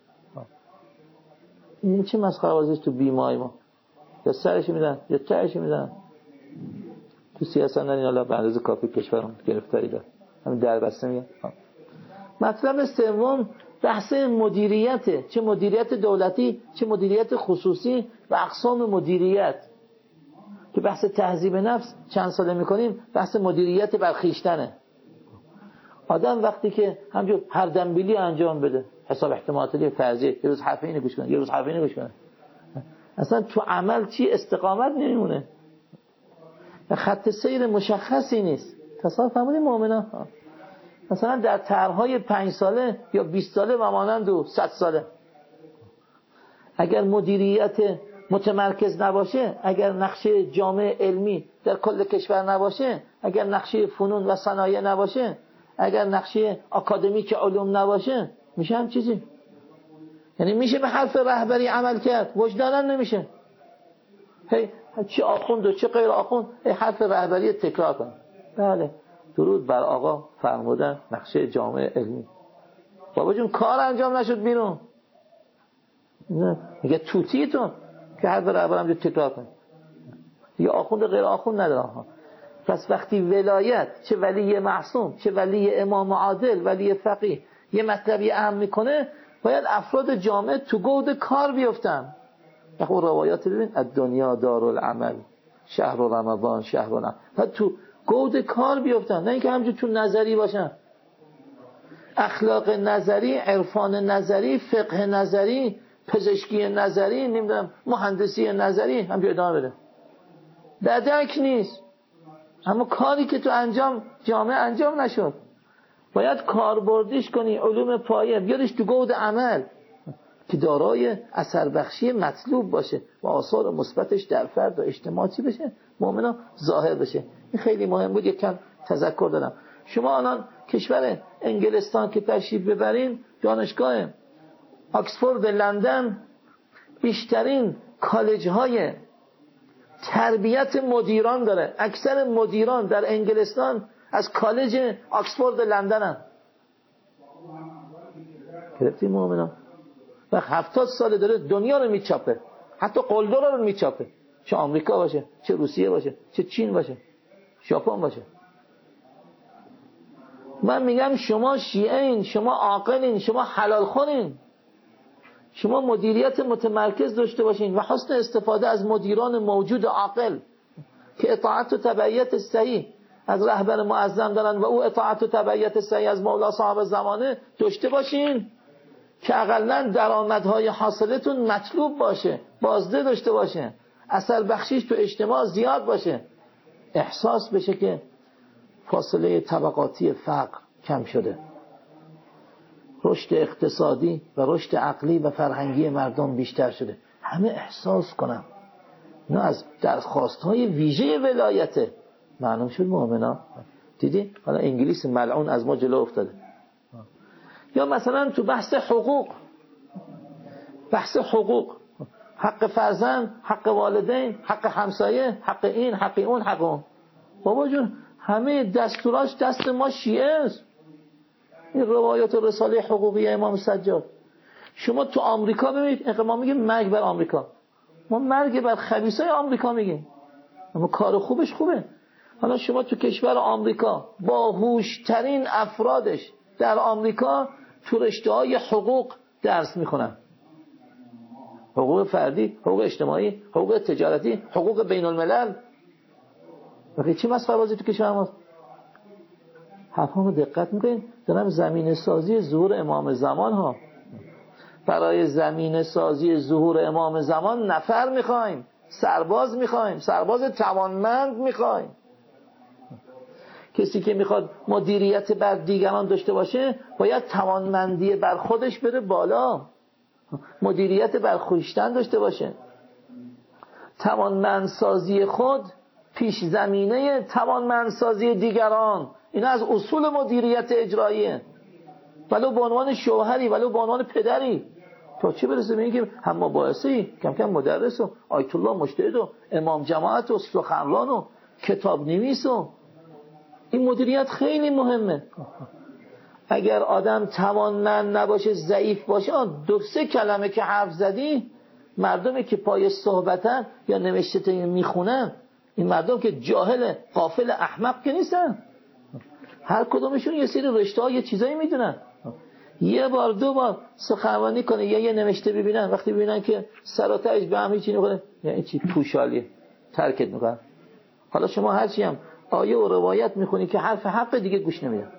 این چه مسخره بازیه تو بیمه های ما؟ یا سرش میدن یا تهش میدن. تو سیاست ندارین، حالا به اندازه کافی کشورم گرفتاری داره، همین در بسته میگن. مطلب سوم بحث مدیریت، چه مدیریت دولتی چه مدیریت خصوصی و اقسام مدیریت. که بحث تهذیب نفس چند ساله میکنیم، بحث مدیریت بر خویشتنه. آدم وقتی که همجور هر دنبیلی انجام بده، حساب احتمالاتی فرضی، یه روز حرف اینو گوش کنه، یه روز حرف اینو گوش کنه، اصلا تو عمل چی استقامت نمیمونه، خط سیر مشخصی نیست. تصور فرمودید مؤمنا مثلا در طرح‌های پنج ساله یا بیست ساله و مانند و صد ساله، اگر مدیریت متمرکز نباشه، اگر نقشه جامع علمی در کل کشور نباشه، اگر نقشه فنون و صنایع نباشه، اگر نقشه اکادمیک علوم نباشه، میشه هم چیزی. یعنی میشه به حرف رهبری عمل کرد، وجدانا نمیشه. هی چه آخوند و چه غیر آخوند هی حرف رهبری تکرار کن. بله درود بر آقا فرمودن نقشه جامع علمی. بابا جون کار انجام نشد بیرون. نه میگه توتیتون که حرف رهبرم جو تکرار کن. دیگه آخوند غیر آخوند نداره ها. پس وقتی ولایت، چه ولی معصوم چه ولی امام عادل، ولی فقیه، یه مطلبی اهم میکنه، باید افراد جامعه تو گود کار بیفتن. اون روایات ببین، الدنیا دارالعمل، شهر رمضان شهر رمضان، تو گود کار بیفتن، نه اینکه همینجور تو نظری باشن. اخلاق نظری، عرفان نظری، فقه نظری، پزشکی نظری، نمیدونم مهندسی نظری همینجور ادامه بده. ددک نیست. اما کاری که تو انجام جامعه انجام نشد، باید کاربردیش کنی، علوم پایه بیاریش تو گود عمل که دارای اثر بخشی مطلوب باشه و آثار مثبتش در فرد و اجتماع چی بشه، مؤمنا ظاهر بشه. این خیلی مهم بود، یک کم تذکر دادم. شما الان کشور انگلستان که تشریف ببرین، دانشگاه آکسفورد لندن بیشترین کالج های تربیت مدیران داره. اکثر مدیران در انگلستان از کالج آکسفورد لندن هم. گرفتیم مؤمنا؟ و هفتاد سال داره دنیا رو میچاپه، حتی قلدر رو میچاپه، چه آمریکا باشه، چه روسیه باشه، چه چین باشه، ژاپن باشه. من میگم شما شیعین، شما عاقلین، شما حلال خورین، شما مدیریت متمرکز داشته باشین و حسن استفاده از مدیران موجود عاقل که اطاعت و تبعیت صحیح از رهبر معظم دارن و او اطاعت و تبعیت صحیح از مولا صاحب زمانه داشته باشین، که اقلن درآمدهای حاصلتون مطلوب باشه، بازده داشته باشه، اثر بخشیش تو اجتماع زیاد باشه، احساس بشه که فاصله طبقاتی فقر کم شده، رشد اقتصادی و رشد عقلی و فرهنگی مردم بیشتر شده، همه احساس کنن. نه از درخواست‌های ویژه ولایته معلوم شد مؤمنا. دیدی حالا انگلیس ملعون از ما جلو افتاده. یا مثلا تو بحث حقوق، بحث حقوق، حق فرزند، حق والدین، حق همسایه، حق این، حق اون، حق اون. بابا جون همه دستوراش دست ما شیعه است. این روایات و رساله حقوقی امام سجاد. شما تو آمریکا ببینید، ما میگیم مرگ بر آمریکا، ما مرگ بر خبیثای آمریکا میگیم، اما کار خوبش خوبه. حالا شما تو کشور آمریکا با هوشترین افرادش در آمریکا تو رشته‌های حقوق درس میخونن، حقوق فردی، حقوق اجتماعی، حقوق تجارتی، حقوق بین الملل. بخی چی مسخره بازی تو کشور ما؟ حرفامو دقت میکنین؟ دارم زمین سازی ظهور امام زمان ها. برای زمین سازی ظهور امام زمان نفر میخوایم، سرباز میخوایم، سرباز توانمند میخوایم. کسی که میخواد مدیریت بر دیگران داشته باشه باید توانمندی بر خودش بره بالا، مدیریت بر خویشتن داشته باشه. توانمندسازی خود پیش زمینه توانمندسازی دیگران. این از اصول مدیریت اجراییه، ولو به عنوان شوهری، ولو به عنوان پدری. تا چه برسه به اینکه هم مباحثی، کم کم مدرس و آیت الله مجتهد و امام جماعت و سخنران و کتاب نویس. و این مدیریت خیلی مهمه. اگر آدم توانمند نباشه، ضعیف باشه، دو سه کلمه که حرف زدی، مردمی که پای صحبتن یا نوشته میخونن، این مردم که جاهل غافل احمق که نیستن، هر کدومشون یه سری رشته ها یه چیزایی میدونن. یه بار دو بار سخنرانی کنه یا یه نوشته ببینن، وقتی ببینن که سراتش به هم هیچی نکنه، یعنی چی پوشالیه، ترکت میکنن. حالا شما هرچی هم آیه و روایت میخونی که حرف حق دیگه گوش نمیدن.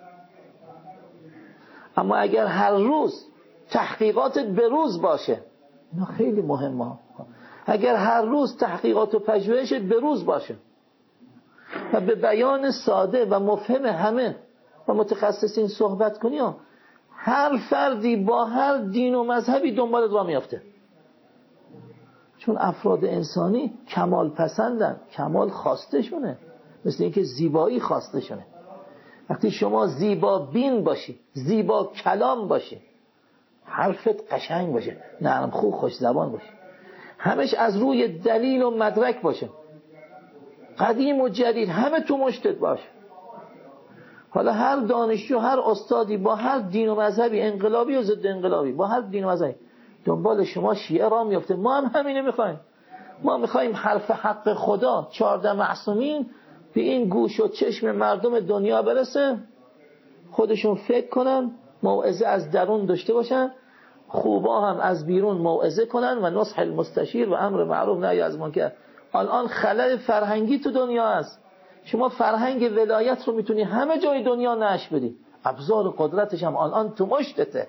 اما اگر هر روز تحقیقاتت به روز باشه، اینا خیلی مهمه. اگر هر روز تحقیقات و پژوهشت به روز باشه و به بیان ساده و مفهم همه و متخصصین صحبت کنی، هر فردی با هر دین و مذهبی دنبالت را میافته. چون افراد انسانی کمال پسندن، کمال خواسته شونه، مثل اینکه زیبایی خواسته شونه. وقتی شما زیبا بین باشی، زیبا کلام باشی، حرفت قشنگ باشه، نرم خو خوش زبان باشه، همش از روی دلیل و مدرک باشه، قدیم و جدید همه تو مشتت باشه. حالا هر دانشجو، هر استادی با هر دین و مذهبی، انقلابی و ضد انقلابی، با هر دین و مذهبی دنبال شما شیعه را میفته. ما هم همینه میخوایم. ما میخوایم حرف حق خدا چهارده معصومین به این گوش و چشم مردم دنیا برسه، خودشون فکر کنن، موعظه از درون داشته باشن، خوبا هم از بیرون موعظه کنن و نصح المستشیر و امر معروف نهی از منکر. الان خلأ فرهنگی تو دنیا است. شما فرهنگ ولایت رو میتونی همه جای دنیا نشر بدی، ابزار قدرتش هم الان تو مشتته.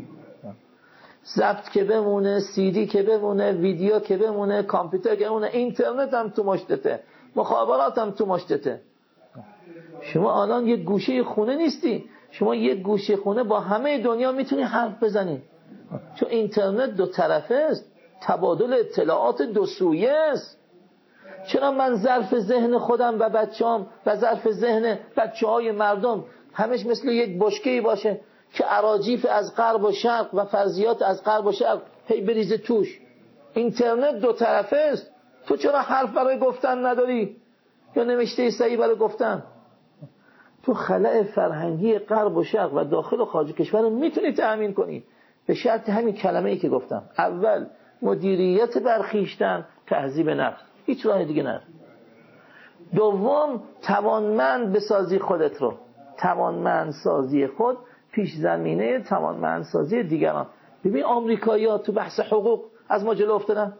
ضبط که بمونه، سی دی که بمونه، ویدیو که بمونه، کامپیوتر که بمونه، اینترنت هم تو مشتته، مخابرات هم تو مشتته. شما الان یک گوشه خونه نیستی، شما یک گوشه خونه با همه دنیا میتونی حرف بزنی، چون اینترنت دو طرفه است، تبادل اطلاعات دو سویه است. چرا من ظرف ذهن خودم و بچه‌ام و ظرف ذهن بچه‌های مردم همش مثل یک بشکه‌ای باشه که اراجیف از غرب و شرق و فرضیات از غرب و شرق هی بریزه توش؟ اینترنت دو طرفه است. تو چرا حرف برای گفتن نداری یا نوشته صحیح برای گفتن؟ تو خلأ فرهنگی غرب و شرق و داخل و خارج کشور رو میتونی تأمین کنی به شرط همین کلمه‌ای که گفتم. اول مدیریت برخیشتن، تهذیب نفس، هیچ راه دیگه نه. دوم توانمند بسازی خودت رو، توانمند سازی خود پیش زمینه توانمند سازی دیگران. ببین آمریکایی‌ها تو بحث حقوق از ما جلو افتادن.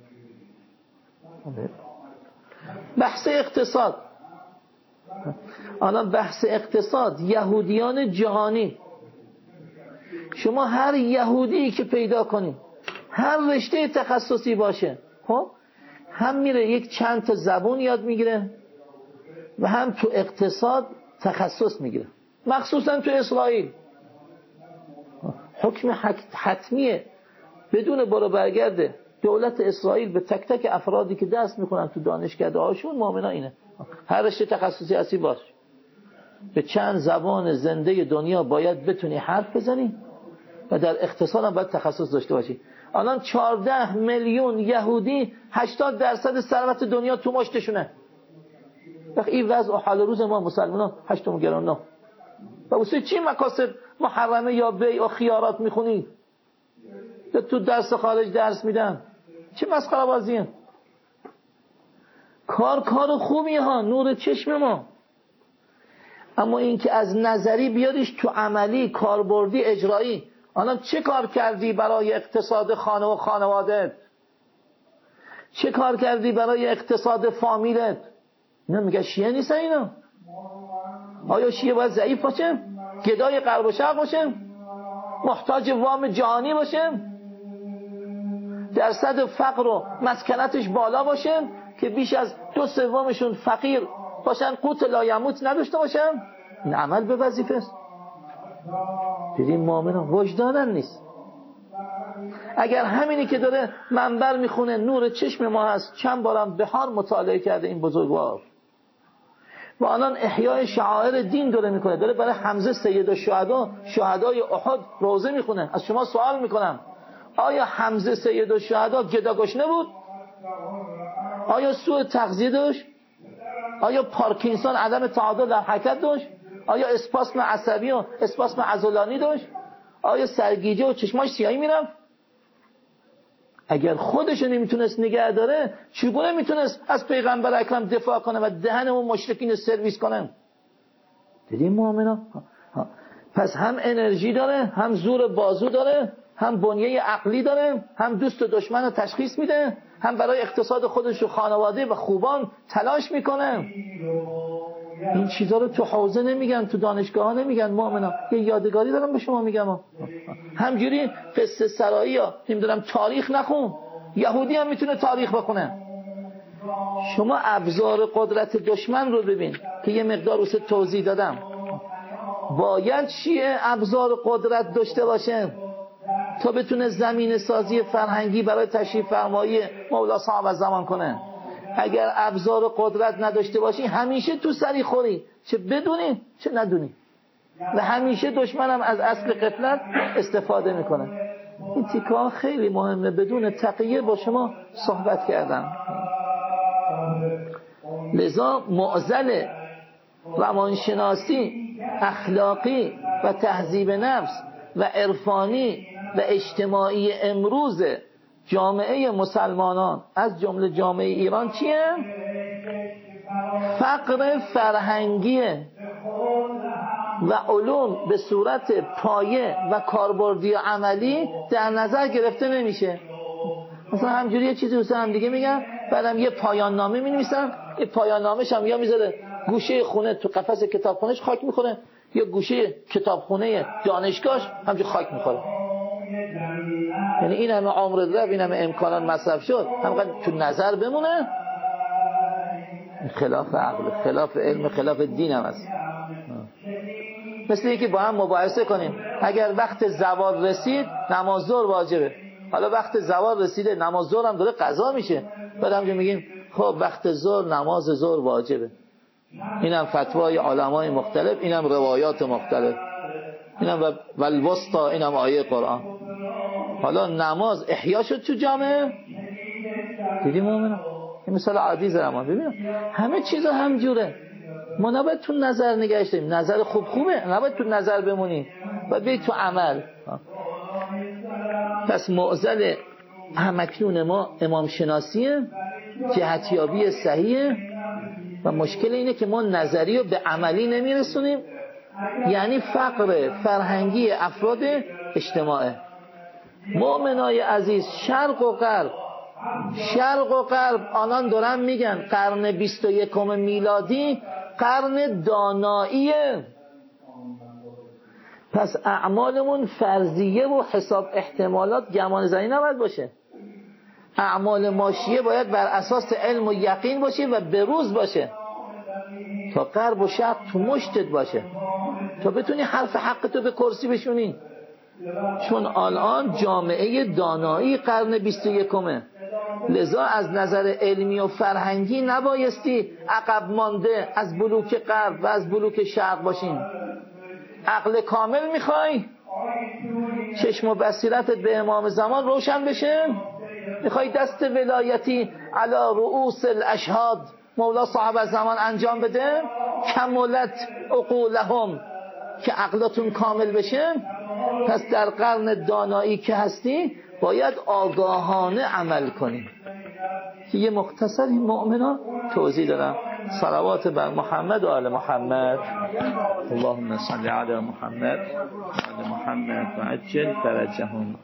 بحث اقتصاد، الان بحث اقتصاد یهودیان جهانی، شما هر یهودی که پیدا کنی، هر رشته تخصصی باشه، خب هم میره یک چند تا زبون یاد میگیره و هم تو اقتصاد تخصص میگیره، مخصوصا تو اسرائیل. حکم حتمیه بدون برو برگرده دولت اسرائیل به تک تک افرادی که دست میکنن تو دانشکده هاشون مؤمنا اینه، هر رشته تخصصی هستی باش، به چند زبان زنده دنیا باید بتونی حرف بزنی و در اقتصاد هم باید تخصص داشته باشی. الان چهارده میلیون یهودی، هشتاد درصد ثروت دنیا تو مشتشونه. وقتی این وضع و حال روز ما مسلمانان هشتم گران نه و واسه چی مکاسب محرمه یا بیع و خیارات میخونی؟ تو درس خارج درس میدن، چه مسخره بازیه؟ کار کار خوبیه ها، نور چشم ما، اما این که از نظری بیاریش تو عملی، کاربردی، اجرایی. الان چه کار کردی برای اقتصاد خانه و خانوادت؟ چه کار کردی برای اقتصاد فامیلت؟ اینا میگه شیعه نیستن اینا. آیا شیعه باید ضعیف باشه؟ گدای غرب و شرق باشه؟ محتاج وام جهانی باشه؟ درصد فقر و مسکنتش بالا باشه که بیش از دو سومشون فقیر باشن، قوت لایموت نداشته باشن؟ این عمل به وظیفه است. دیدیم مؤمنان وجدانن نیست. اگر همینی که داره منبر میخونه نور چشم ما هست، چند بارم بهار مطالعه کرده این بزرگوار و الان احیای شعائر دین داره میکنه، داره برای حمزه سید الشهدا شهدای احد روزه میخونه. از شما سوال میکنم آیا حمزه سید الشهدا گداگشنه بود؟ آیا سوء تغذیه داشت؟ آیا پارکینسون عدم تعادل در حرکت داشت؟ آیا اسپاسم عصبی و اسپاسم عضلانی داشت؟ آیا سرگیجه و چشماش سیاهی میرفت؟ اگر خودش نمیتونست نگه داره چگونه میتونست از پیغمبر اکرم دفاع کنه و دهن اون مشرکین سرویس کنه؟ دیدیم مؤمنا؟ پس هم انرژی داره، هم زور بازو داره، هم بنیه عقلی داره، هم دوست و دشمن رو تشخیص میده، هم برای اقتصاد خودش و خانواده و خوبان تلاش میکنه. این چیزا رو تو حوزه نمیگن، تو دانشگاه ها نمیگن مؤمنا. یه یادگاری دارم به شما میگم، همجوری قصه سرایی ها نمیدونم تاریخ نخون. یهودی هم میتونه تاریخ بخونه. شما ابزار قدرت دشمن رو ببین که یه مقدار روش توضیح دادم. باید چیه ابزار قدرت داشته باشه تا بتونه زمین سازی فرهنگی برای تشریف فرمایی مولا صاحب الزمان کنه. اگر ابزار قدرت نداشته باشی همیشه تو سری خوری، چه بدونی چه ندونی، و همیشه دشمنم از اصل قفلت استفاده میکنه. این تیکه خیلی مهمه، بدون تقیه با شما صحبت کردم. لذا معضل روانشناسی، اخلاقی و تهذیب نفس و عرفانی و اجتماعی امروز جامعه مسلمانان از جمله جامعه ایران چیه؟ فقر فرهنگیه و علوم به صورت پایه و کاربردی و عملی در نظر گرفته نمیشه. مثلا همجوری یه چیزی واسه هم دیگه میگن، بعدم یه پایان نامه می‌نویسن، یه پایان نامه‌ش هم یا میذاره گوشه خونه تو قفس کتابخونه‌اش خاک می‌خوره، یا گوشه کتابخونه دانشگاهش همجوری خاک می‌خوره. یعنی این همه عمر رفت، این همه امکانات مصرف شد، همینقدر تو نظر بمونه. خلاف عقل، خلاف علم، خلاف دین هم هست. مثل اینکه با هم مباحثه کنیم اگر وقت زوال رسید نماز ظهر واجبه، حالا وقت زوال رسیده نماز ظهر هم داره قضا میشه، بعد همجوری میگیم خب وقت ظهر نماز ظهر واجبه. اینم فتوای علمای مختلف، اینم روایات مختلف، اینم والوسطا، اینم آیه قرآن. حالا نماز احیا شد تو جامعه، دیدیم مومنه. این مثال عادی زمان ببینم همه چیزا همجوره. ما نباید تو نظر نگهش داریم، نظر خوب خوبه، نباید تو نظر بمونیم و بید تو عمل. پس معضل همکنون ما امام شناسیه، جهتیابی صحیحه، و مشکل اینه که ما نظری رو به عملی نمیرسونیم. یعنی فقر فرهنگی افراد اجتماعه. مؤمنای عزیز، شرق و غرب، شرق و غرب آنان دارن میگن قرن بیست و یکم میلادی قرن داناییه. پس اعمالمون فرضیه و حساب احتمالات گمان زنی نباید باشه. اعمال ماشیه باید بر اساس علم و یقین باشه و بروز باشه تا غرب و شرق تو مشتت باشه، تا بتونی حرف حق تو به کرسی بشونی. چون الان جامعه دانایی قرن بیست و یکمه، لذا از نظر علمی و فرهنگی نبایستی عقب مانده از بلوک غرب و از بلوک شرق باشیم. عقل کامل میخوای؟ چشم و بصیرتت به امام زمان روشن بشه؟ میخوای دست ولایتی علی رؤوس الاشهاد مولا صاحب الزمان انجام بده؟ کملت عقولهم، که عقلتون کامل بشه. پس در قرن دانایی که هستی باید آگاهانه عمل کنی. که یه مختصر این مؤمنا توضیح دادم. صلوات بر محمد و آل محمد. اللهم صل علی محمد و آل محمد و عجل فرجهم.